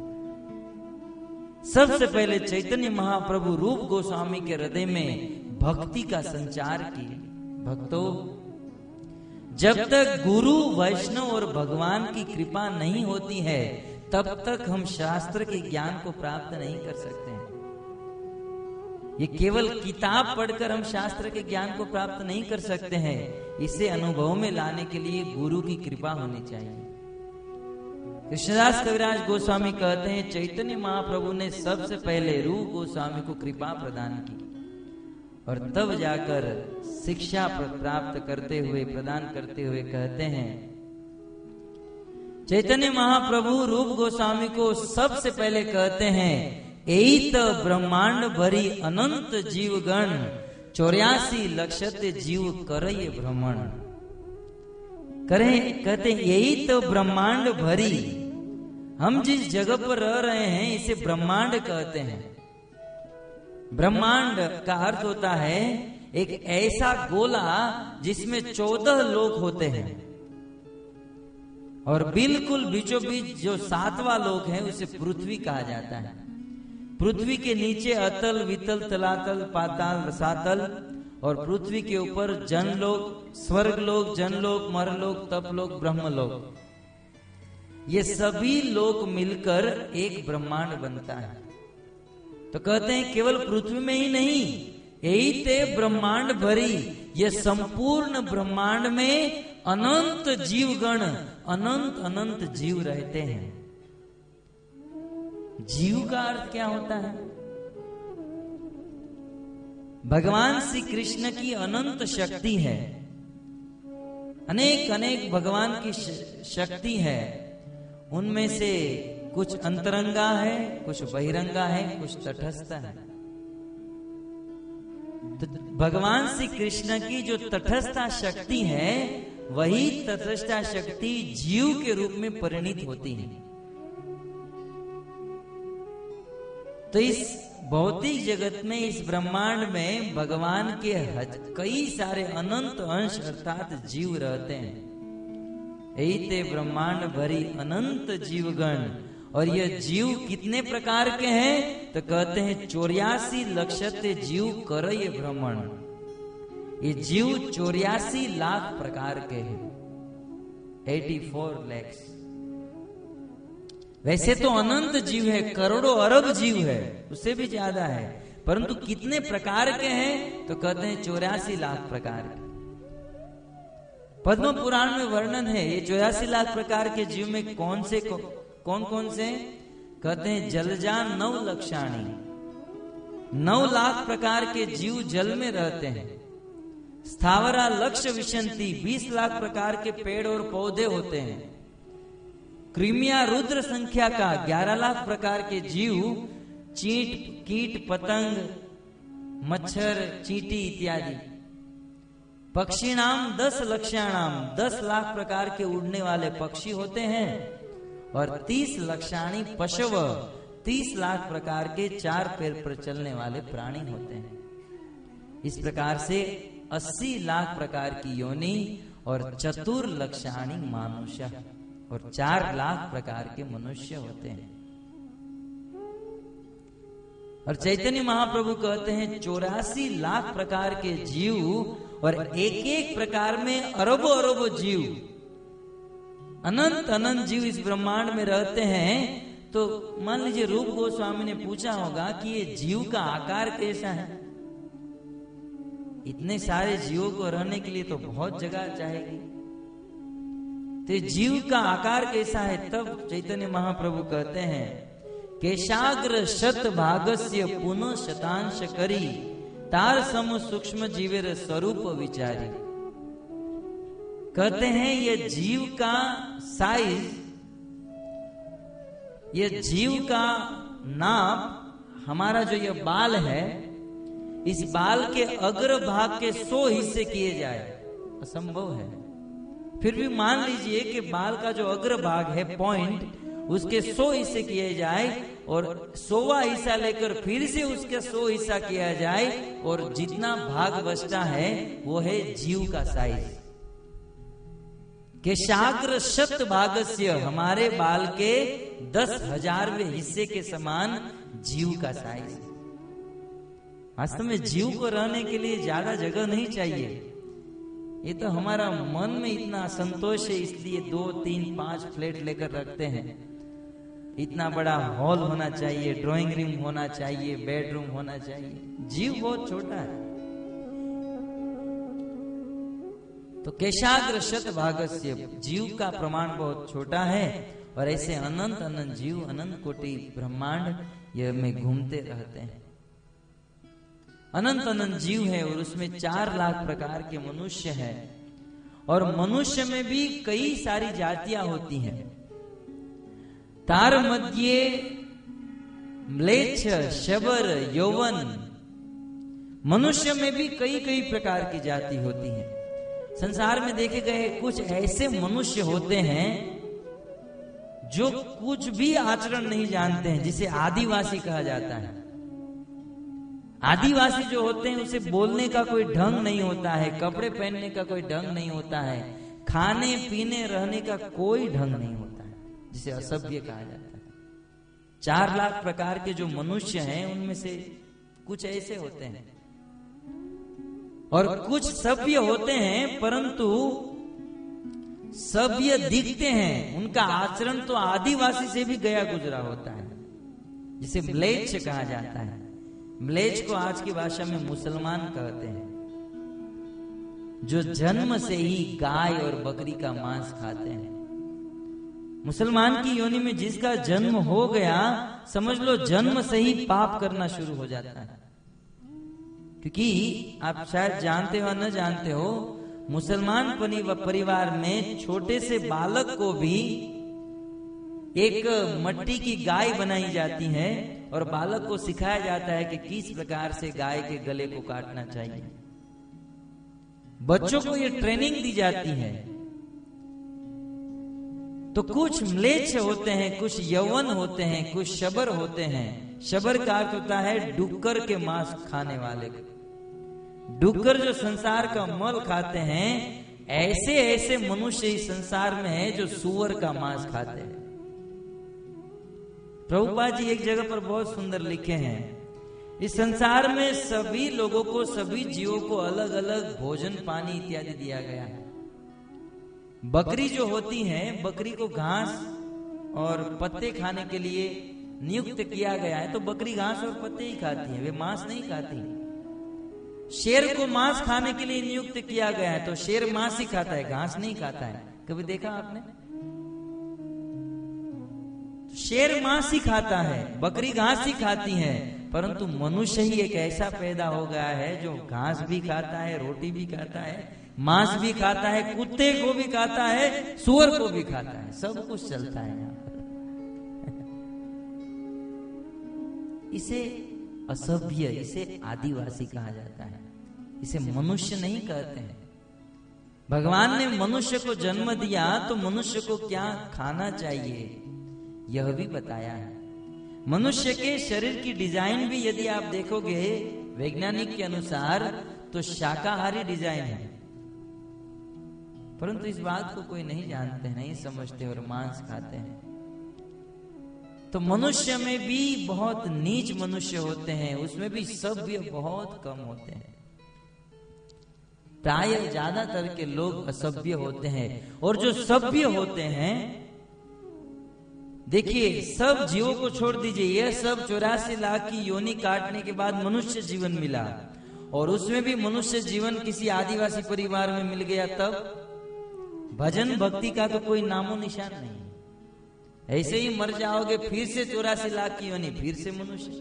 सबसे पहले चैतन्य महाप्रभु रूप गोस्वामी के हृदय में भक्ति का संचार किए। भक्तों, जब तक गुरु, वैष्णव और भगवान की कृपा नहीं होती है, तब तक हम शास्त्र के ज्ञान को प्राप्त नहीं कर सकते हैं। ये केवल किताब पढ़कर हम शास्त्र के ज्ञान को प्राप्त नहीं कर सकते हैं। इसे अनुभव में लाने के लिए गुरु की कृपा होनी चाहिए। कृष्णदास कविराज गोस्वामी कहते हैं, चैतन्य महाप्रभु ने सबसे पहले रूप गोस्वामी को कृपा प्रदान की और तब जाकर शिक्षा प्राप्त करते हुए, प्रदान करते हुए कहते हैं, चैतन्य महाप्रभु रूप गोस्वामी को सबसे पहले कहते हैं, एत ब्रह्मांड भरी अनंत जीवगण चौरासी लक्षत जीव करय भ्रमण। करें कहते यही तो ब्रह्मांड भरी, हम जिस जगह पर रह रहे हैं इसे ब्रह्मांड कहते हैं। ब्रह्मांड का अर्थ होता है एक ऐसा गोला जिसमें चौदह लोक होते हैं और बिल्कुल बीचों बीच जो सातवां लोक है उसे पृथ्वी कहा जाता है। पृथ्वी के नीचे अतल, वितल, तलातल, पाताल, रसातल और पृथ्वी के ऊपर जनलोक, स्वर्गलोक, जनलोक, मरलोक, तपलोक, ब्रह्मलोक, ये सभी लोक मिलकर एक ब्रह्मांड बनता है। तो कहते हैं केवल पृथ्वी में ही नहीं, यही ते ब्रह्मांड भरी, ये संपूर्ण ब्रह्मांड में अनंत जीवगण, अनंत अनंत जीव रहते हैं। जीव का अर्थ क्या होता है? भगवान श्री कृष्ण की अनंत शक्ति है, अनेक अनेक भगवान की शक्ति है। उनमें से कुछ अंतरंगा है, कुछ बहिरंगा है, कुछ तटस्थ है। तो भगवान श्री कृष्ण की जो तटस्थ शक्ति है, वही तटस्थ शक्ति जीव के रूप में परिणित होती है। तो इस भौतिक जगत में, इस ब्रह्मांड में भगवान के कई सारे अनंत अंश अर्थात जीव रहते हैं। ऐते ब्रह्मांड भरी अनंत जीवगण, और ये जीव कितने प्रकार के हैं? तो कहते हैं चौरासी लक्षत जीव करय भ्रमण। ये जीव चौरासी लाख प्रकार के हैं, एटी फोर लैक्स। वैसे तो अनंत जीव है, करोड़ों अरब जीव है, उससे भी ज्यादा है, परंतु कितने प्रकार के हैं? तो कहते हैं चौरासी लाख प्रकार के। पद्म पुराण में वर्णन है ये चौरासी लाख प्रकार के जीव में कौन से को, कौन कौन से? कहते हैं जलजान नौ लक्षाणी, नौ लाख प्रकार के जीव जल में रहते हैं। स्थावरा लक्ष विशंति, बीस लाख प्रकार के पेड़ और पौधे होते हैं। कृमिया रुद्र संख्या का ग्यारह लाख प्रकार के जीव, चींट, कीट, पतंग, मच्छर, चींटी इत्यादि। पक्षीणाम दस लक्षाणाम, दस लाख प्रकार के उड़ने वाले पक्षी होते हैं। और तीस लक्षाणी पशव, तीस लाख प्रकार के चार पैर पर चलने वाले प्राणी होते हैं। इस प्रकार से अस्सी लाख प्रकार की योनि और चतुर लक्षाणी मानुष्य, और चार लाख प्रकार के मनुष्य होते हैं। और चैतन्य महाप्रभु कहते हैं चौरासी लाख प्रकार के जीव, और एक एक प्रकार में अरबों अरबों जीव, अनंत अनंत जीव इस ब्रह्मांड में रहते हैं। तो मान लीजिए रूप गोस्वामी ने पूछा होगा कि ये जीव का आकार कैसा है। इतने सारे जीवों को रहने के लिए तो बहुत जगह चाहेगी, तो जीव का आकार कैसा है। तब चैतन्य महाप्रभु कहते हैं केशाग्र शत भागस्य पुनः शतांश करी तार सम सूक्ष्म जीवेर स्वरूप विचारी। कहते हैं ये जीव का साइज, ये जीव का नाप, हमारा जो ये बाल है, इस बाल के अग्र भाग के सौ हिस्से किए जाए असंभव है। फिर भी मान लीजिए कि बाल का जो अग्र भाग है पॉइंट, उसके सौ हिस्से किए जाए और सौवा हिस्सा लेकर फिर से उसके सौ हिस्सा किया जाए और जितना भाग बचता है वो है जीव का साइज। के शाग्र शत भागस्य, हमारे बाल के दस हजारवें हिस्से के समान जीव का साइज। वास्तव में जीव को रहने के लिए ज्यादा जगह नहीं चाहिए। ये तो हमारा मन में इतना संतोष है इसलिए दो तीन पांच फ्लैट लेकर रखते हैं। इतना बड़ा हॉल होना चाहिए, ड्राइंग रूम होना चाहिए, बेडरूम होना चाहिए। जीव बहुत छोटा है। तो केशाग्र शत भागस्य, जीव का प्रमाण बहुत छोटा है और ऐसे अनंत अनंत जीव, अनंत कोटि ब्रह्मांड ये में घूमते रहते हैं। अनंत अनंत जीव है और उसमें चार लाख प्रकार के मनुष्य हैं और मनुष्य में भी कई सारी जातियां होती हैं। तार मध्य म्लेच्छ शबर यौवन, मनुष्य में भी कई कई प्रकार की जाति होती है। संसार में देखे गए कुछ ऐसे मनुष्य होते हैं जो कुछ भी आचरण नहीं जानते हैं, जिसे आदिवासी कहा जाता है। आदिवासी जो होते हैं उसे बोलने का कोई ढंग नहीं होता है, कपड़े पहनने का कोई ढंग नहीं होता है, खाने पीने रहने का कोई ढंग नहीं होता है, जिसे असभ्य कहा जाता है। चार लाख प्रकार के जो मनुष्य हैं उनमें से कुछ ऐसे होते हैं और कुछ सभ्य होते हैं, परंतु सभ्य दिखते हैं, उनका आचरण तो आदिवासी से भी गया गुजरा होता है, जिसे म्लेच्छ कहा जाता है। म्लेच्छ को आज की भाषा में मुसलमान कहते हैं, जो जन्म से ही गाय और बकरी का मांस खाते हैं। मुसलमान की योनि में जिसका जन्म हो गया, समझ लो जन्म से ही पाप करना शुरू हो जाता है। क्योंकि आप शायद जानते हो न जानते हो, मुसलमान परिवार में छोटे से बालक को भी एक मट्टी की गाय बनाई जाती है और बालक को सिखाया जाता है कि किस प्रकार से गाय के गले को काटना चाहिए। बच्चों को ये ट्रेनिंग दी जाती है। तो कुछ म्लेच्छ होते हैं, कुछ यौवन होते हैं, कुछ शबर होते हैं। शबर का अर्थ होता है डुक्कर के मांस खाने वाले। डुक्कर जो संसार का मल खाते हैं, ऐसे ऐसे मनुष्य इस संसार में हैं जो सुअर का मांस खाते हैं। प्रभुपाद जी एक जगह पर बहुत सुंदर लिखे हैं, इस संसार में सभी लोगों को, सभी जीवों को अलग अलग भोजन पानी इत्यादि दिया गया है। बकरी जो होती है, बकरी को घास और पत्ते खाने के लिए नियुक्त किया गया है, तो बकरी घास और पत्ते ही खाती है, वे मांस नहीं खाती। शेर को मांस खाने के लिए नियुक्त किया गया है, तो शेर मांस ही खाता है, घास नहीं खाता है। कभी देखा आपने? शेर मांस ही खाता है, बकरी घास ही खाती है, परंतु मनुष्य ही एक ऐसा पैदा हो गया है जो घास भी खाता है, रोटी भी खाता है, मांस भी खाता है, कुत्ते को भी खाता है, सुअर को भी खाता है, सब कुछ चलता है यहाँ पर। इसे असभ्य, इसे आदिवासी कहा जाता है, इसे मनुष्य नहीं कहते हैं। भगवान ने मनुष्य को जन्म दिया तो मनुष्य को क्या खाना चाहिए यह भी बताया है। मनुष्य के शरीर की डिजाइन भी यदि आप देखोगे वैज्ञानिक के अनुसार तो शाकाहारी डिजाइन है, परंतु इस बात को कोई नहीं जानते, नहीं समझते और मांस खाते हैं। तो मनुष्य में भी बहुत नीच मनुष्य होते हैं, उसमें भी सभ्य बहुत कम होते हैं। प्राय ज्यादातर के लोग असभ्य होते हैं और जो सभ्य होते हैं देखिए, सब जीवों को छोड़ दीजिए, यह सब चौरासी लाख की योनि काटने के बाद मनुष्य जीवन मिला, और उसमें भी मनुष्य जीवन किसी आदिवासी परिवार में मिल गया, तब भजन भक्ति का तो कोई नामो निशान नहीं। ऐसे ही मर जाओगे, फिर से चौरासी लाख की योनि, फिर से मनुष्य,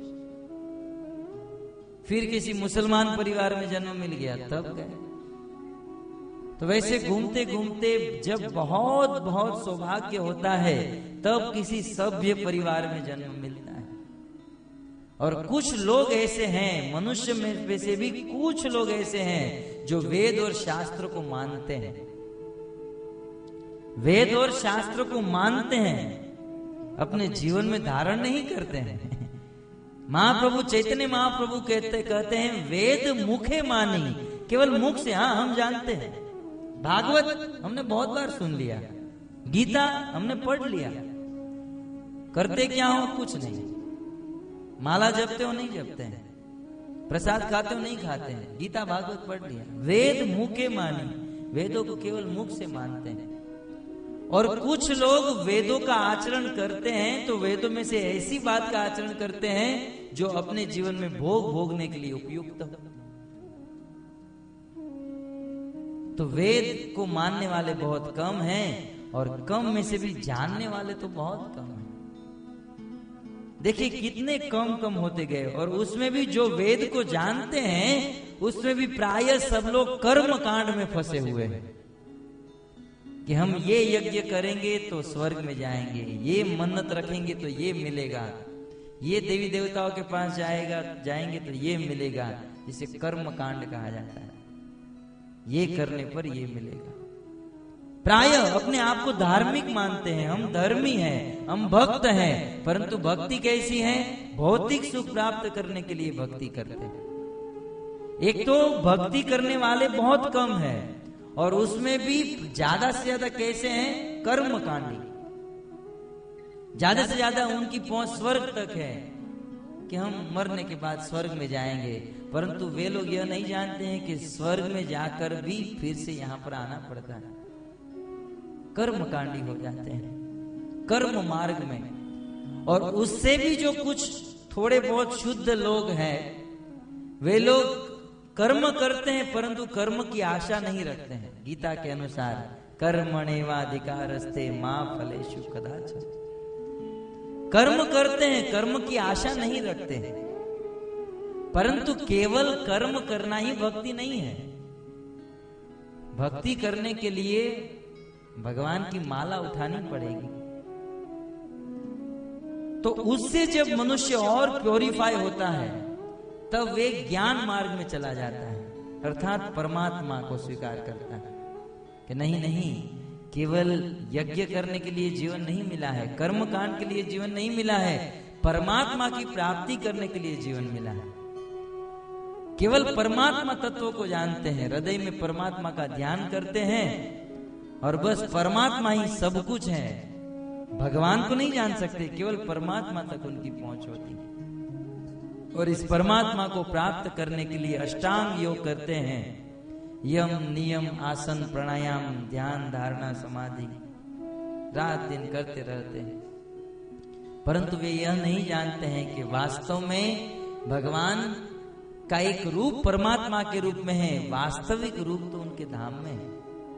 फिर किसी मुसलमान परिवार में जन्म मिल गया, तब गए। तो वैसे घूमते घूमते जब बहुत बहुत सौभाग्य होता है, तब किसी सभ्य परिवार में जन्म मिलता है। और कुछ लोग ऐसे हैं, मनुष्य में से भी कुछ लोग ऐसे हैं जो वेद और शास्त्र को मानते हैं, वेद और शास्त्र को मानते हैं, अपने जीवन में धारण नहीं करते हैं। महाप्रभु चैतन्य महाप्रभु कहते कहते हैं, वेद मुखे मानी, केवल मुख से, हाँ हम जानते हैं, भागवत हमने बहुत बार सुन लिया, गीता हमने पढ़ लिया, करते क्या हो, कुछ नहीं, माला जपते हो नहीं जपते हैं, प्रसाद खाते हो नहीं खाते हैं, गीता भागवत पढ़ लिया। वेद मुखे मानी, वेदों को केवल मुख से मानते हैं। और कुछ लोग वेदों का आचरण करते हैं, तो वेदों में से ऐसी बात का आचरण करते हैं जो अपने जीवन में भोग भोगने के लिए उपयुक्त हो। तो वेद को मानने वाले बहुत कम हैं, और कम में से भी जानने वाले तो बहुत कम हैं। देखिए कितने कम कम होते गए, और उसमें भी जो वेद को जानते हैं, उसमें भी प्राय सब लोग कर्म कांड में फंसे हुए हैं कि हम ये यज्ञ करेंगे तो स्वर्ग में जाएंगे, ये मन्नत रखेंगे तो ये मिलेगा, ये देवी देवताओं के पास जाएगा जाएंगे तो ये मिलेगा, जिसे कर्म कांड कहा जाता है, ये करने पर ये मिलेगा। प्राय अपने आप को धार्मिक मानते हैं, हम धर्मी हैं, हम भक्त हैं, परंतु भक्ति कैसी है, भौतिक सुख प्राप्त करने के लिए भक्ति करते हैं। एक तो भक्ति करने वाले बहुत कम हैं, और उसमें भी ज्यादा से ज्यादा कैसे हैं, कर्म कांडी, ज्यादा से ज्यादा उनकी पहुंच स्वर्ग तक है कि हम मरने के बाद स्वर्ग में जाएंगे, परंतु वे लोग यह नहीं जानते हैं कि स्वर्ग में जाकर भी फिर से यहाँ पर आना पड़ता है। कर्म कांडी हो जाते हैं कर्म मार्ग में। और उससे भी जो कुछ थोड़े बहुत शुद्ध लोग हैं, वे लोग कर्म करते हैं, परंतु कर्म की आशा नहीं रखते हैं। गीता के अनुसार कर्मणेवाधिकारस्ते मां फलेषु कदाचन, कर्म करते हैं, कर्म की आशा नहीं रखते हैं। परंतु केवल कर्म करना ही भक्ति नहीं है। भक्ति करने के लिए भगवान की माला उठानी पड़ेगी। तो उससे जब मनुष्य और प्योरीफाई होता है, तब वे ज्ञान मार्ग में चला जाता है, अर्थात परमात्मा को स्वीकार करता है कि नहीं नहीं, केवल यज्ञ करने के लिए जीवन नहीं मिला है, कर्म कांड के लिए जीवन नहीं मिला है, परमात्मा की प्राप्ति करने के लिए जीवन मिला है। केवल परमात्मा तत्व को जानते हैं, हृदय में परमात्मा का ध्यान करते हैं, और बस परमात्मा ही सब कुछ है। भगवान को नहीं जान सकते, केवल परमात्मा तक उनकी पहुंच होती है। और इस परमात्मा को प्राप्त करने के लिए अष्टांग योग करते हैं, यम नियम आसन प्राणायाम ध्यान धारणा समाधि, रात दिन करते रहते हैं। परंतु वे यह नहीं जानते हैं कि वास्तव में भगवान का एक रूप परमात्मा के रूप में है, वास्तविक रूप तो उनके धाम में है।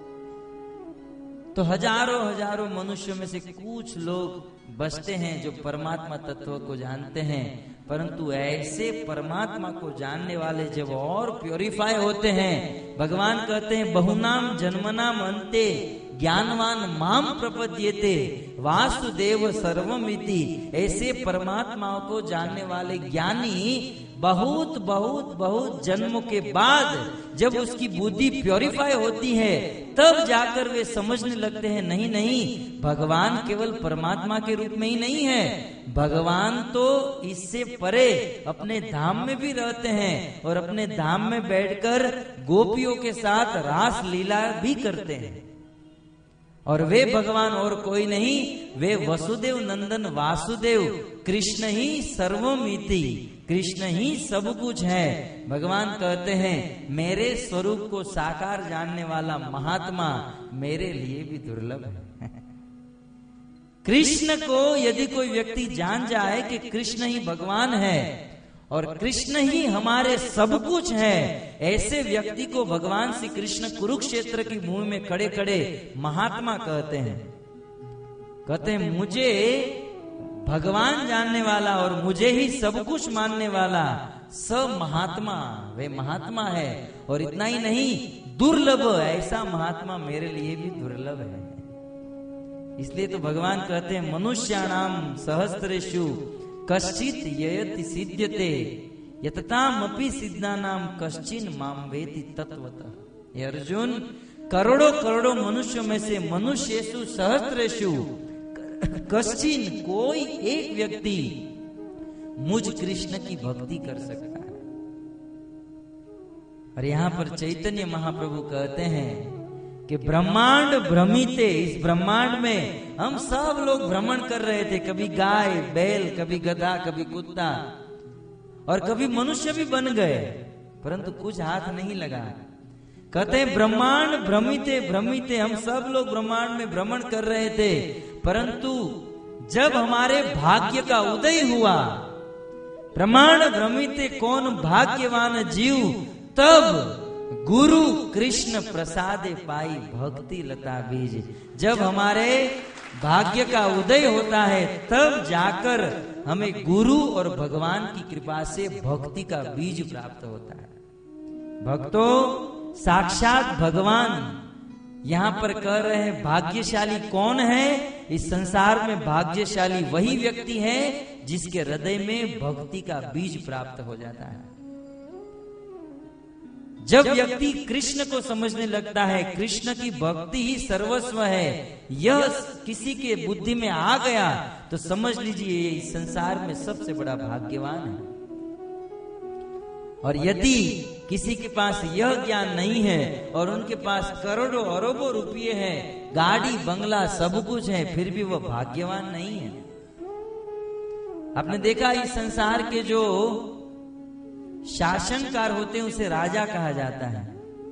तो हजारों हजारों मनुष्यों में से कुछ लोग बचते हैं जो परमात्मा तत्व को जानते हैं। परंतु ऐसे परमात्मा को जानने वाले जब और प्योरीफाई होते हैं, भगवान कहते हैं बहुनाम जन्मनाम अंते ज्ञानवान माम प्रपद्येते वासुदेव सर्वमिति। ऐसे परमात्मा को जानने वाले ज्ञानी बहुत बहुत बहुत जन्मों के बाद जब उसकी बुद्धि प्योरीफाई होती है, तब जाकर वे समझने लगते हैं नहीं नहीं, भगवान केवल परमात्मा के रूप में ही नहीं है, भगवान तो इससे परे अपने धाम में भी रहते हैं, और अपने धाम में बैठकर गोपियों के साथ रास लीला भी करते हैं। और वे भगवान और कोई नहीं, वे वसुदेव नंदन वासुदेव कृष्ण ही सर्वमिति, कृष्ण ही सब कुछ है। भगवान कहते हैं मेरे स्वरूप को साकार जानने वाला महात्मा मेरे लिए भी दुर्लभ है। कृष्ण को यदि कोई व्यक्ति जान जाए कि कृष्ण ही भगवान है और कृष्ण ही हमारे सब कुछ है, ऐसे व्यक्ति को भगवान श्री कृष्ण कुरुक्षेत्र की भूमि में खड़े खड़े महात्मा कहते हैं। कहते हैं मुझे भगवान जानने वाला और मुझे ही सब कुछ मानने वाला सब महात्मा, वे महात्मा है। और इतना ही नहीं, दुर्लभ, ऐसा महात्मा मेरे लिए भी दुर्लभ है। इसलिए तो भगवान कहते हैं मनुष्याणाम सहस्रेषु कश्चित ययति सिद्ध्यते यततामपि सिद्धानाम कश्चिन माम वेति तत्वतः। ये अर्जुन, करोड़ों करोड़ों मनुष्यों में से मनुष्येषु सहस्रेषु कश्चिन, कोई एक व्यक्ति मुझ कृष्ण की भक्ति कर सकता है। और यहां पर चैतन्य महाप्रभु कहते हैं कि ब्रह्मांड भ्रमिते, इस ब्रह्मांड में हम सब लोग भ्रमण कर रहे थे, कभी गाय बैल, कभी गधा, कभी कुत्ता और कभी मनुष्य भी बन गए, परंतु कुछ हाथ नहीं लगा। कहते हैं ब्रह्मांड भ्रमिते भ्रमिते, हम सब लोग ब्रह्मांड में भ्रमण कर रहे थे, परंतु जब हमारे भाग्य का उदय हुआ, ब्रह्मांड भ्रमिते कौन भाग्यवान जीव, तब गुरु कृष्ण प्रसादे पाई भक्ति लता बीज। जब हमारे भाग्य का उदय होता है तब जाकर हमें गुरु और भगवान की कृपा से भक्ति का बीज प्राप्त होता है। भक्तों, साक्षात भगवान यहाँ पर कह रहे हैं भाग्यशाली कौन है? इस संसार में भाग्यशाली वही व्यक्ति है जिसके हृदय में भक्ति का बीज प्राप्त हो जाता है। जब व्यक्ति कृष्ण को समझने लगता है, कृष्ण की भक्ति ही सर्वस्व है, यह किसी के बुद्धि में आ गया, तो समझ लीजिए ये इस संसार में सबसे बड़ा भाग्यवान है। और यदि किसी के पास यह ज्ञान नहीं है और उनके पास करोड़ों अरबों रुपये हैं, गाड़ी बंगला सब कुछ है, फिर भी वह भाग्यवान नहीं है। आपने देखा इस संसार के जो शासनकार होते हैं उसे राजा कहा जाता है,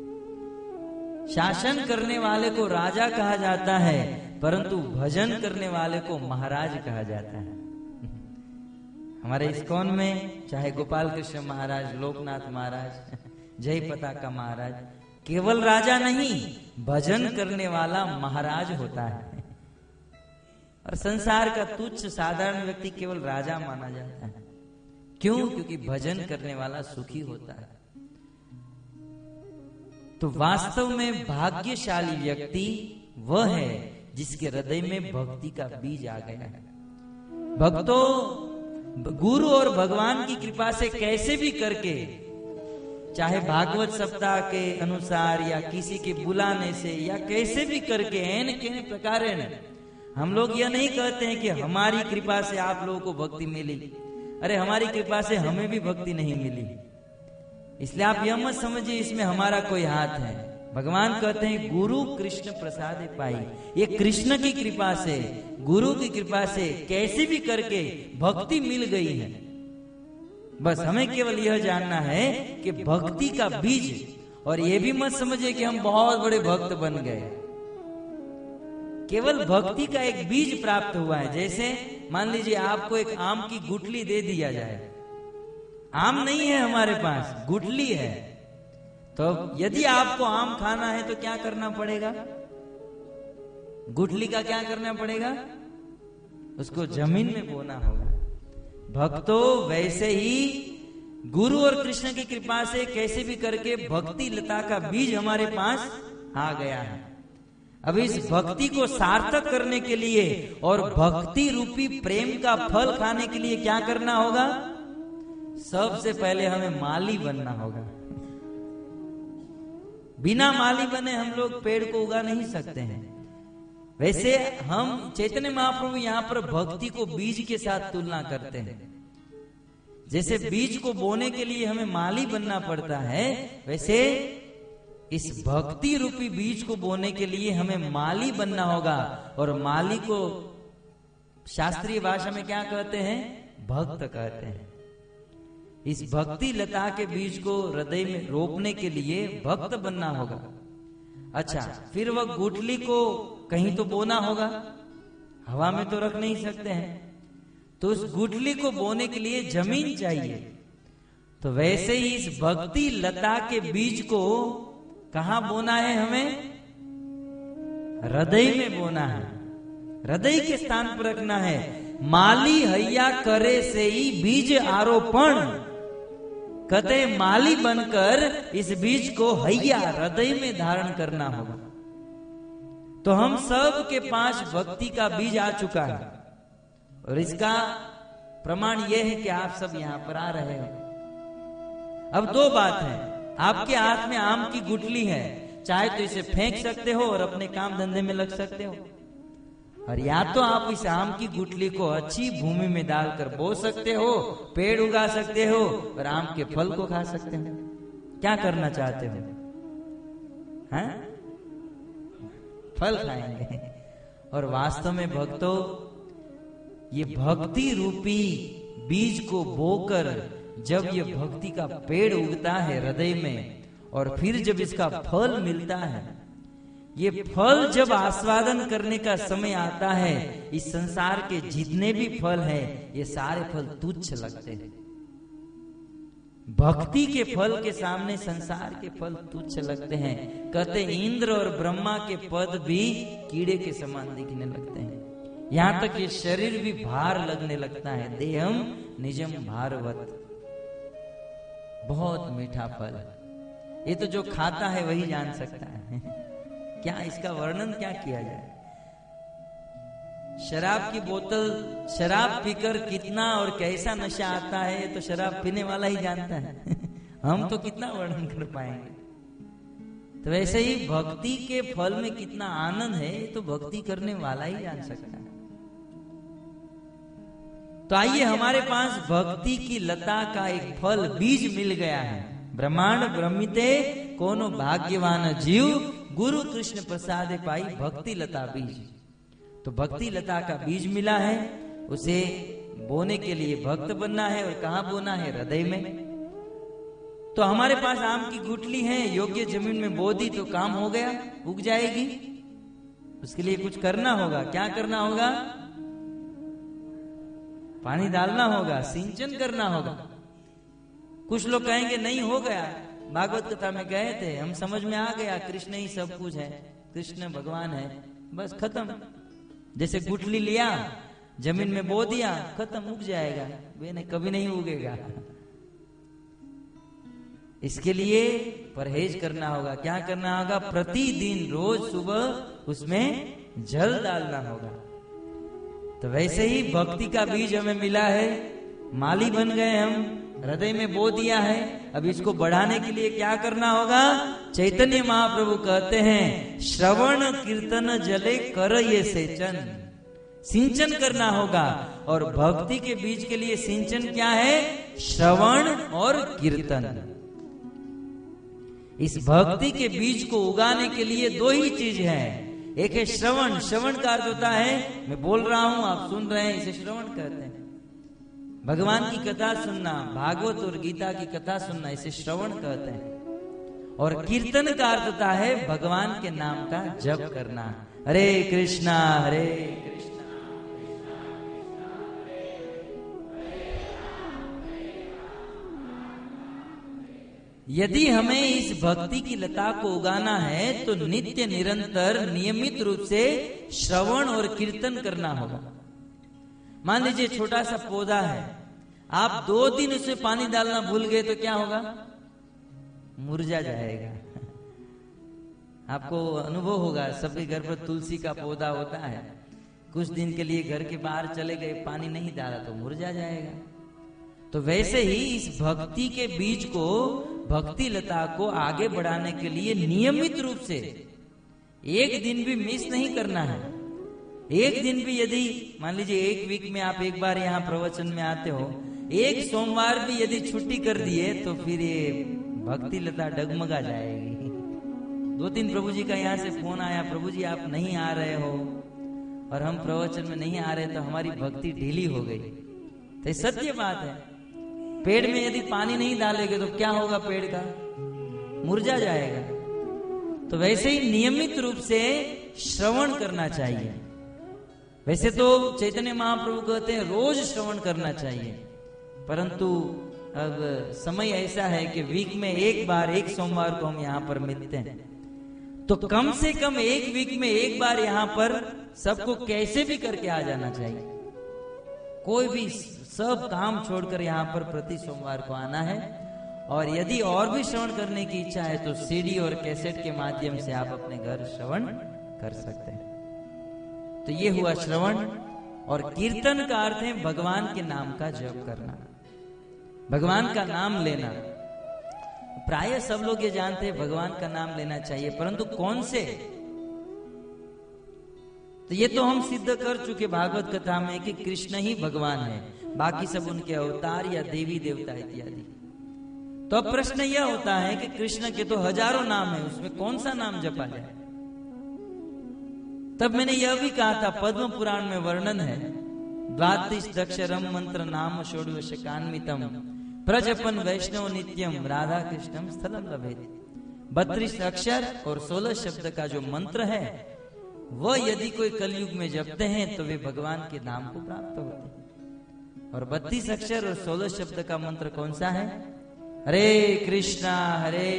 शासन करने वाले को राजा कहा जाता है, परंतु भजन करने वाले को महाराज कहा जाता है। हमारे इस्कॉन में चाहे गोपाल कृष्ण महाराज, लोकनाथ महाराज, जय पताका महाराज, केवल राजा नहीं, भजन करने वाला महाराज होता है। और संसार का तुच्छ साधारण व्यक्ति केवल राजा माना जाता है। क्यों? क्योंकि भजन करने वाला सुखी होता है। तो वास्तव में भाग्यशाली व्यक्ति वह है जिसके हृदय में भक्ति का बीज आ गया है। भक्तों, गुरु और भगवान की कृपा से कैसे भी करके, चाहे भागवत सप्ताह के अनुसार या किसी के बुलाने से या कैसे भी करके, एन के प्रकार हम लोग यह नहीं कहते हैं कि हमारी कृपा से आप लोगों को भक्ति मिली। अरे हमारी कृपा से हमें भी भक्ति नहीं मिली, इसलिए आप यह मत समझिए इसमें हमारा कोई हाथ है। भगवान कहते हैं गुरु कृष्ण प्रसादे पाई, ये कृष्ण की कृपा से, गुरु की कृपा से कैसे भी करके भक्ति मिल गई है। बस हमें केवल यह जानना है कि भक्ति का बीज, और ये भी मत समझिए कि हम बहुत बड़े भक्त बन गए, केवल भक्ति का एक बीज प्राप्त हुआ है। जैसे मान लीजिए आपको एक आम की गुठली दे दिया जाए, आम नहीं है हमारे पास, गुठली है, तो यदि आपको आम खाना है तो क्या करना पड़ेगा? गुठली का क्या करना पड़ेगा? उसको जमीन में बोना होगा। भक्तों, वैसे ही गुरु और कृष्ण की कृपा से कैसे भी करके भक्ति लता का बीज हमारे पास आ गया है। अब इस भक्ति को सार्थक करने के लिए और भक्ति रूपी प्रेम का फल खाने के लिए क्या करना होगा? सबसे पहले हमें माली बनना होगा। बिना माली बने हम लोग पेड़ को उगा नहीं सकते हैं। वैसे हम चैतन्य महाप्रभु यहाँ पर भक्ति को बीज के साथ तुलना करते हैं। जैसे बीज को बोने के लिए हमें माली बनना पड़ता है, वैसे इस भक्ति रूपी बीज को बोने के लिए हमें माली बनना होगा। और माली को शास्त्रीय भाषा में क्या कहते हैं? भक्त कहते हैं। इस भक्ति लता के बीज को हृदय में रोपने के लिए भक्त बनना होगा। अच्छा, फिर वह गुठली को कहीं तो बोना होगा। हवा में तो रख नहीं सकते हैं, तो उस गुठली को बोने के लिए जमीन चाहिए। तो वैसे ही इस भक्ति लता के बीज को कहां बोना है? हमें हृदय में बोना है, हृदय के स्थान पर रखना है। माली हैया करे से ही बीज आरोपण, कते माली बनकर इस बीज को हैया हृदय में धारण करना होगा। तो हम सब के पास भक्ति का बीज आ चुका है, और इसका प्रमाण यह है कि आप सब यहां पर आ रहे हो। अब दो बात है, आपके हाथ में आम की गुठली है, चाहे तो इसे फेंक सकते हो और अपने काम धंधे में लग सकते हो, और या तो आप इस आम की गुठली को अच्छी भूमि में डालकर बो सकते हो, पेड़ उगा सकते हो और आम के फल को खा सकते हो। क्या करना चाहते हो? हैं? फल खाएंगे। और वास्तव में भक्तों, ये भक्ति रूपी बीज को बोकर जब ये भक्ति का पेड़ उगता है हृदय में, और फिर जब इसका फल मिलता है, ये फल जब आस्वादन करने का समय आता है, इस संसार के जितने भी फल हैं, ये सारे फल तुच्छ लगते हैं। भक्ति के फल के सामने संसार के फल तुच्छ लगते हैं। कहते इंद्र और ब्रह्मा के पद भी कीड़े के समान दिखने लगते हैं। यहाँ तक ये शरीर भी भार लगने लगता है। देहम निजम भारवत, बहुत मीठा फल। ये तो जो खाता है वही जान सकता है। क्या इसका वर्णन क्या किया जाए? शराब की बोतल, शराब पीकर कितना और कैसा नशा आता है तो शराब पीने वाला ही जानता है। हम तो कितना वर्णन कर पाएंगे। तो वैसे ही भक्ति के फल में कितना आनंद है तो भक्ति करने वाला ही जान सकता है। तो आइए, हमारे पास भक्ति की लता का एक फल बीज मिल गया है। ब्रह्मांड ब्रह्मिते कोनो भाग्यवान जीव, गुरु कृष्ण प्रसाद पाई भक्ति लता बीज। तो भक्ति लता का बीज मिला है, उसे बोने के लिए भक्त बनना है। और कहां बोना है? हृदय में। तो हमारे पास आम की गुठली है, योग्य जमीन में बो दी तो काम हो गया, उग जाएगी। उसके लिए कुछ करना होगा। क्या करना होगा? पानी डालना होगा, सिंचन करना होगा। कुछ लोग कहेंगे नहीं हो गया, भागवत कथा में गए थे, हम समझ में आ गया कृष्ण ही सब कुछ है, कृष्ण भगवान है, बस खत्म। जैसे गुठली लिया, जमीन में बो दिया, खत्म, उग जाएगा। वे नहीं, कभी नहीं उगेगा। इसके लिए परहेज करना होगा। क्या करना होगा? प्रतिदिन रोज सुबह उसमें जल डालना होगा। तो वैसे ही भक्ति का बीज हमें मिला है, माली बन गए हम, हृदय में बो दिया है। अब इसको बढ़ाने के लिए क्या करना होगा? चैतन्य महाप्रभु कहते हैं, श्रवण कीर्तन जले कर ये सेचन, सिंचन करना होगा। और भक्ति के बीज के लिए सिंचन क्या है? श्रवण और कीर्तन। इस भक्ति के बीज को उगाने के लिए दो ही चीज है। एक है श्रवण। श्रवण का अर्थ होता है मैं बोल रहा हूं, आप सुन रहे हैं, इसे श्रवण कहते हैं। भगवान की कथा सुनना, भागवत और गीता की कथा सुनना, इसे श्रवण कहते हैं। और कीर्तन का अर्थ होता है भगवान के नाम का जप करना। हरे कृष्णा हरे कृष्णा। यदि हमें इस भक्ति की लता को उगाना है तो नित्य निरंतर नियमित रूप से श्रवण और कीर्तन करना होगा। मान लीजिए छोटा सा पौधा है, आप दो दिन उसमें पानी डालना भूल गए तो क्या होगा? मुरझा जाएगा। आपको अनुभव होगा, सबके घर पर तुलसी का पौधा होता है, कुछ दिन के लिए घर के बाहर चले गए, पानी नहीं डाला तो मुरझा जाएगा। तो वैसे ही इस भक्ति के बीज को, भक्ति लता को आगे बढ़ाने के लिए नियमित रूप से एक दिन भी मिस नहीं करना है। एक दिन भी, यदि मान लीजिए एक वीक में आप एक बार यहाँ प्रवचन में आते हो, एक सोमवार भी यदि छुट्टी कर दिए तो फिर ये भक्ति लता डगमगा जाएगी। दो तीन प्रभु जी का यहाँ से फोन आया, प्रभु जी आप नहीं आ रहे हो और हम प्रवचन में नहीं आ रहे, तो हमारी भक्ति ढीली हो गई। तो सत्य बात है, पेड़ में यदि पानी नहीं डालेंगे तो क्या होगा? पेड़ का मुरझा जाएगा। तो वैसे ही नियमित रूप से श्रवण करना चाहिए। वैसे तो चैतन्य महाप्रभु कहते हैं रोज श्रवण करना चाहिए, परंतु अब समय ऐसा है कि वीक में एक बार, एक सोमवार को हम यहाँ पर मिलते हैं, तो कम से कम एक वीक में एक बार यहाँ पर सबको कैसे भी करके आ जाना चाहिए। कोई भी सब काम छोड़कर यहाँ पर प्रति सोमवार को आना है। और यदि और भी श्रवण करने की इच्छा है तो सीडी और कैसेट के माध्यम से आप अपने घर श्रवण कर सकते हैं। तो ये हुआ श्रवण। और कीर्तन का अर्थ है भगवान के नाम का जप करना, भगवान का नाम लेना। प्राय सब लोग ये जानते हैं भगवान का नाम लेना चाहिए, परंतु कौन से? तो ये तो हम सिद्ध कर चुके भागवत कथा में कि कृष्ण ही भगवान है, बाकी सब उनके अवतार या देवी देवता इत्यादि। तो अब प्रश्न यह होता है कि कृष्ण के तो हजारों नाम है, उसमें कौन सा नाम जपा जाए? तब मैंने यह भी कहा था, पद्म पुराण में वर्णन है, द्वादशाक्षरम मंत्र नाम षोडशकान्वितम प्रजपन वैष्णव नित्यम राधा कृष्णम स्थलम लभेत। बत्तीस अक्षर और सोलह शब्द का जो मंत्र है वह यदि कोई कलयुग में जपते हैं तो वे भगवान के नाम को प्राप्त होते हैं। और बत्तीस अक्षर और सोलह शब्द का मंत्र कौन सा है? हरे कृष्णा हरे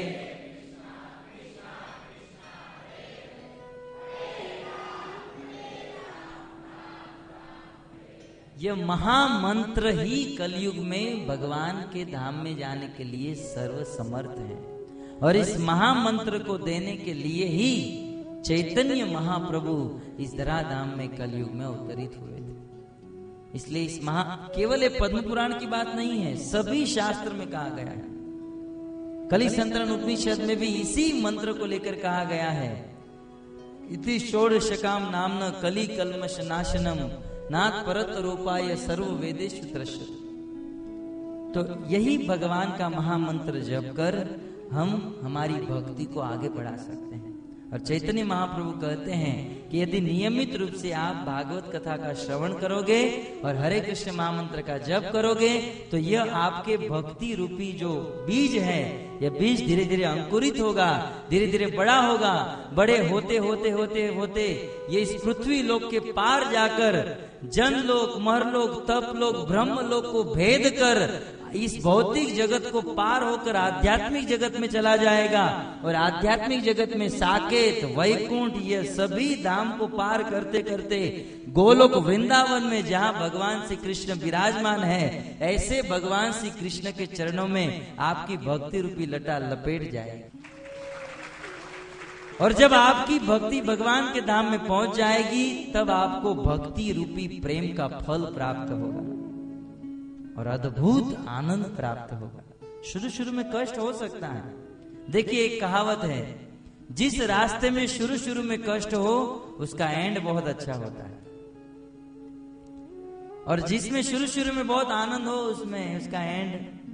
यह महामंत्र ही कलयुग में भगवान के धाम में जाने के लिए सर्वसमर्थ है। और इस महामंत्र को देने के लिए ही चैतन्य महाप्रभु इस धराधाम में कलयुग में अवतरित हुए थे। इसलिए इस महा केवल एक पद्म पुराण की बात नहीं है, सभी शास्त्र में कहा गया है। कलि संतरण उपनिषद में भी इसी मंत्र को लेकर कहा गया है, इति षोडशकाम नामना कलि कल्मष नाशनम नाथ परत रूपाय सर्व वेदेषु दृश्यते। तो यही भगवान का महामंत्र जप कर हम हमारी भक्ति को आगे बढ़ा सकते हैं। और चैतन्य महाप्रभु कहते हैं कि यदि नियमित रूप से आप भागवत कथा का श्रवण करोगे और हरे कृष्ण महामंत्र का जप करोगे तो यह आपके भक्ति रूपी जो बीज है, यह बीज धीरे धीरे अंकुरित होगा, धीरे धीरे बड़ा होगा। बड़े होते होते होते होते ये इस पृथ्वी लोक के पार जाकर जन लोक, महरलोक, तप लोक, ब्रह्म लोक को भेद कर इस भौतिक जगत को पार होकर आध्यात्मिक जगत में चला जाएगा। और आध्यात्मिक जगत में साकेत, वैकुंठ, ये सभी धाम को पार करते करते गोलोक वृंदावन में जहाँ भगवान श्री कृष्ण विराजमान है, ऐसे भगवान श्री कृष्ण के चरणों में आपकी भक्ति रूपी लटा लपेट जाएगी। और जब आपकी भक्ति भगवान के धाम में पहुंच जाएगी तब आपको भक्ति रूपी प्रेम का फल प्राप्त होगा और अद्भुत आनंद प्राप्त होगा। शुरू शुरू में कष्ट हो सकता है। देखिए एक कहावत है, जिस रास्ते में शुरू शुरू में कष्ट हो उसका एंड बहुत अच्छा होता है, और जिसमें शुरू शुरू में बहुत आनंद हो उसमें उसका एंड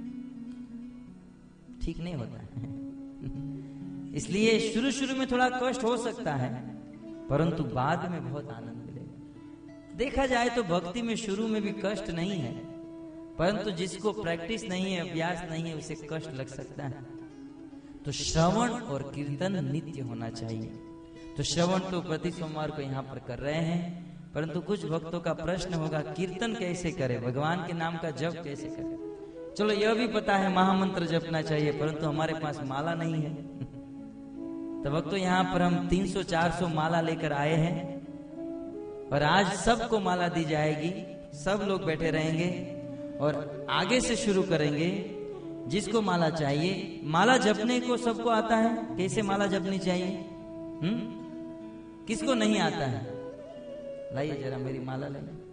ठीक नहीं होता है। इसलिए शुरू शुरू में थोड़ा कष्ट हो सकता है, परंतु बाद में बहुत आनंद मिलेगा। देखा जाए तो भक्ति में शुरू में भी कष्ट नहीं है, परंतु जिसको प्रैक्टिस नहीं है, अभ्यास नहीं है, उसे कष्ट लग सकता है। तो श्रवण और कीर्तन नित्य होना चाहिए। तो श्रवण तो प्रति सोमवार को यहाँ पर कर रहे हैं, परंतु कुछ भक्तों का प्रश्न होगा कीर्तन कैसे करें, भगवान के नाम का जप कैसे करें। चलो यह भी पता है महामंत्र जपना चाहिए, परंतु हमारे पास माला नहीं है। तो भक्तों यहाँ पर हम तीन सौ चार सौ माला लेकर आए हैं और आज सबको माला दी जाएगी। सब लोग बैठे रहेंगे और आगे से शुरू करेंगे। जिसको माला चाहिए, माला जपने को सबको आता है, कैसे माला जपनी चाहिए? हम्म किसको नहीं आता है? लाइए जरा मेरी माला ले लें।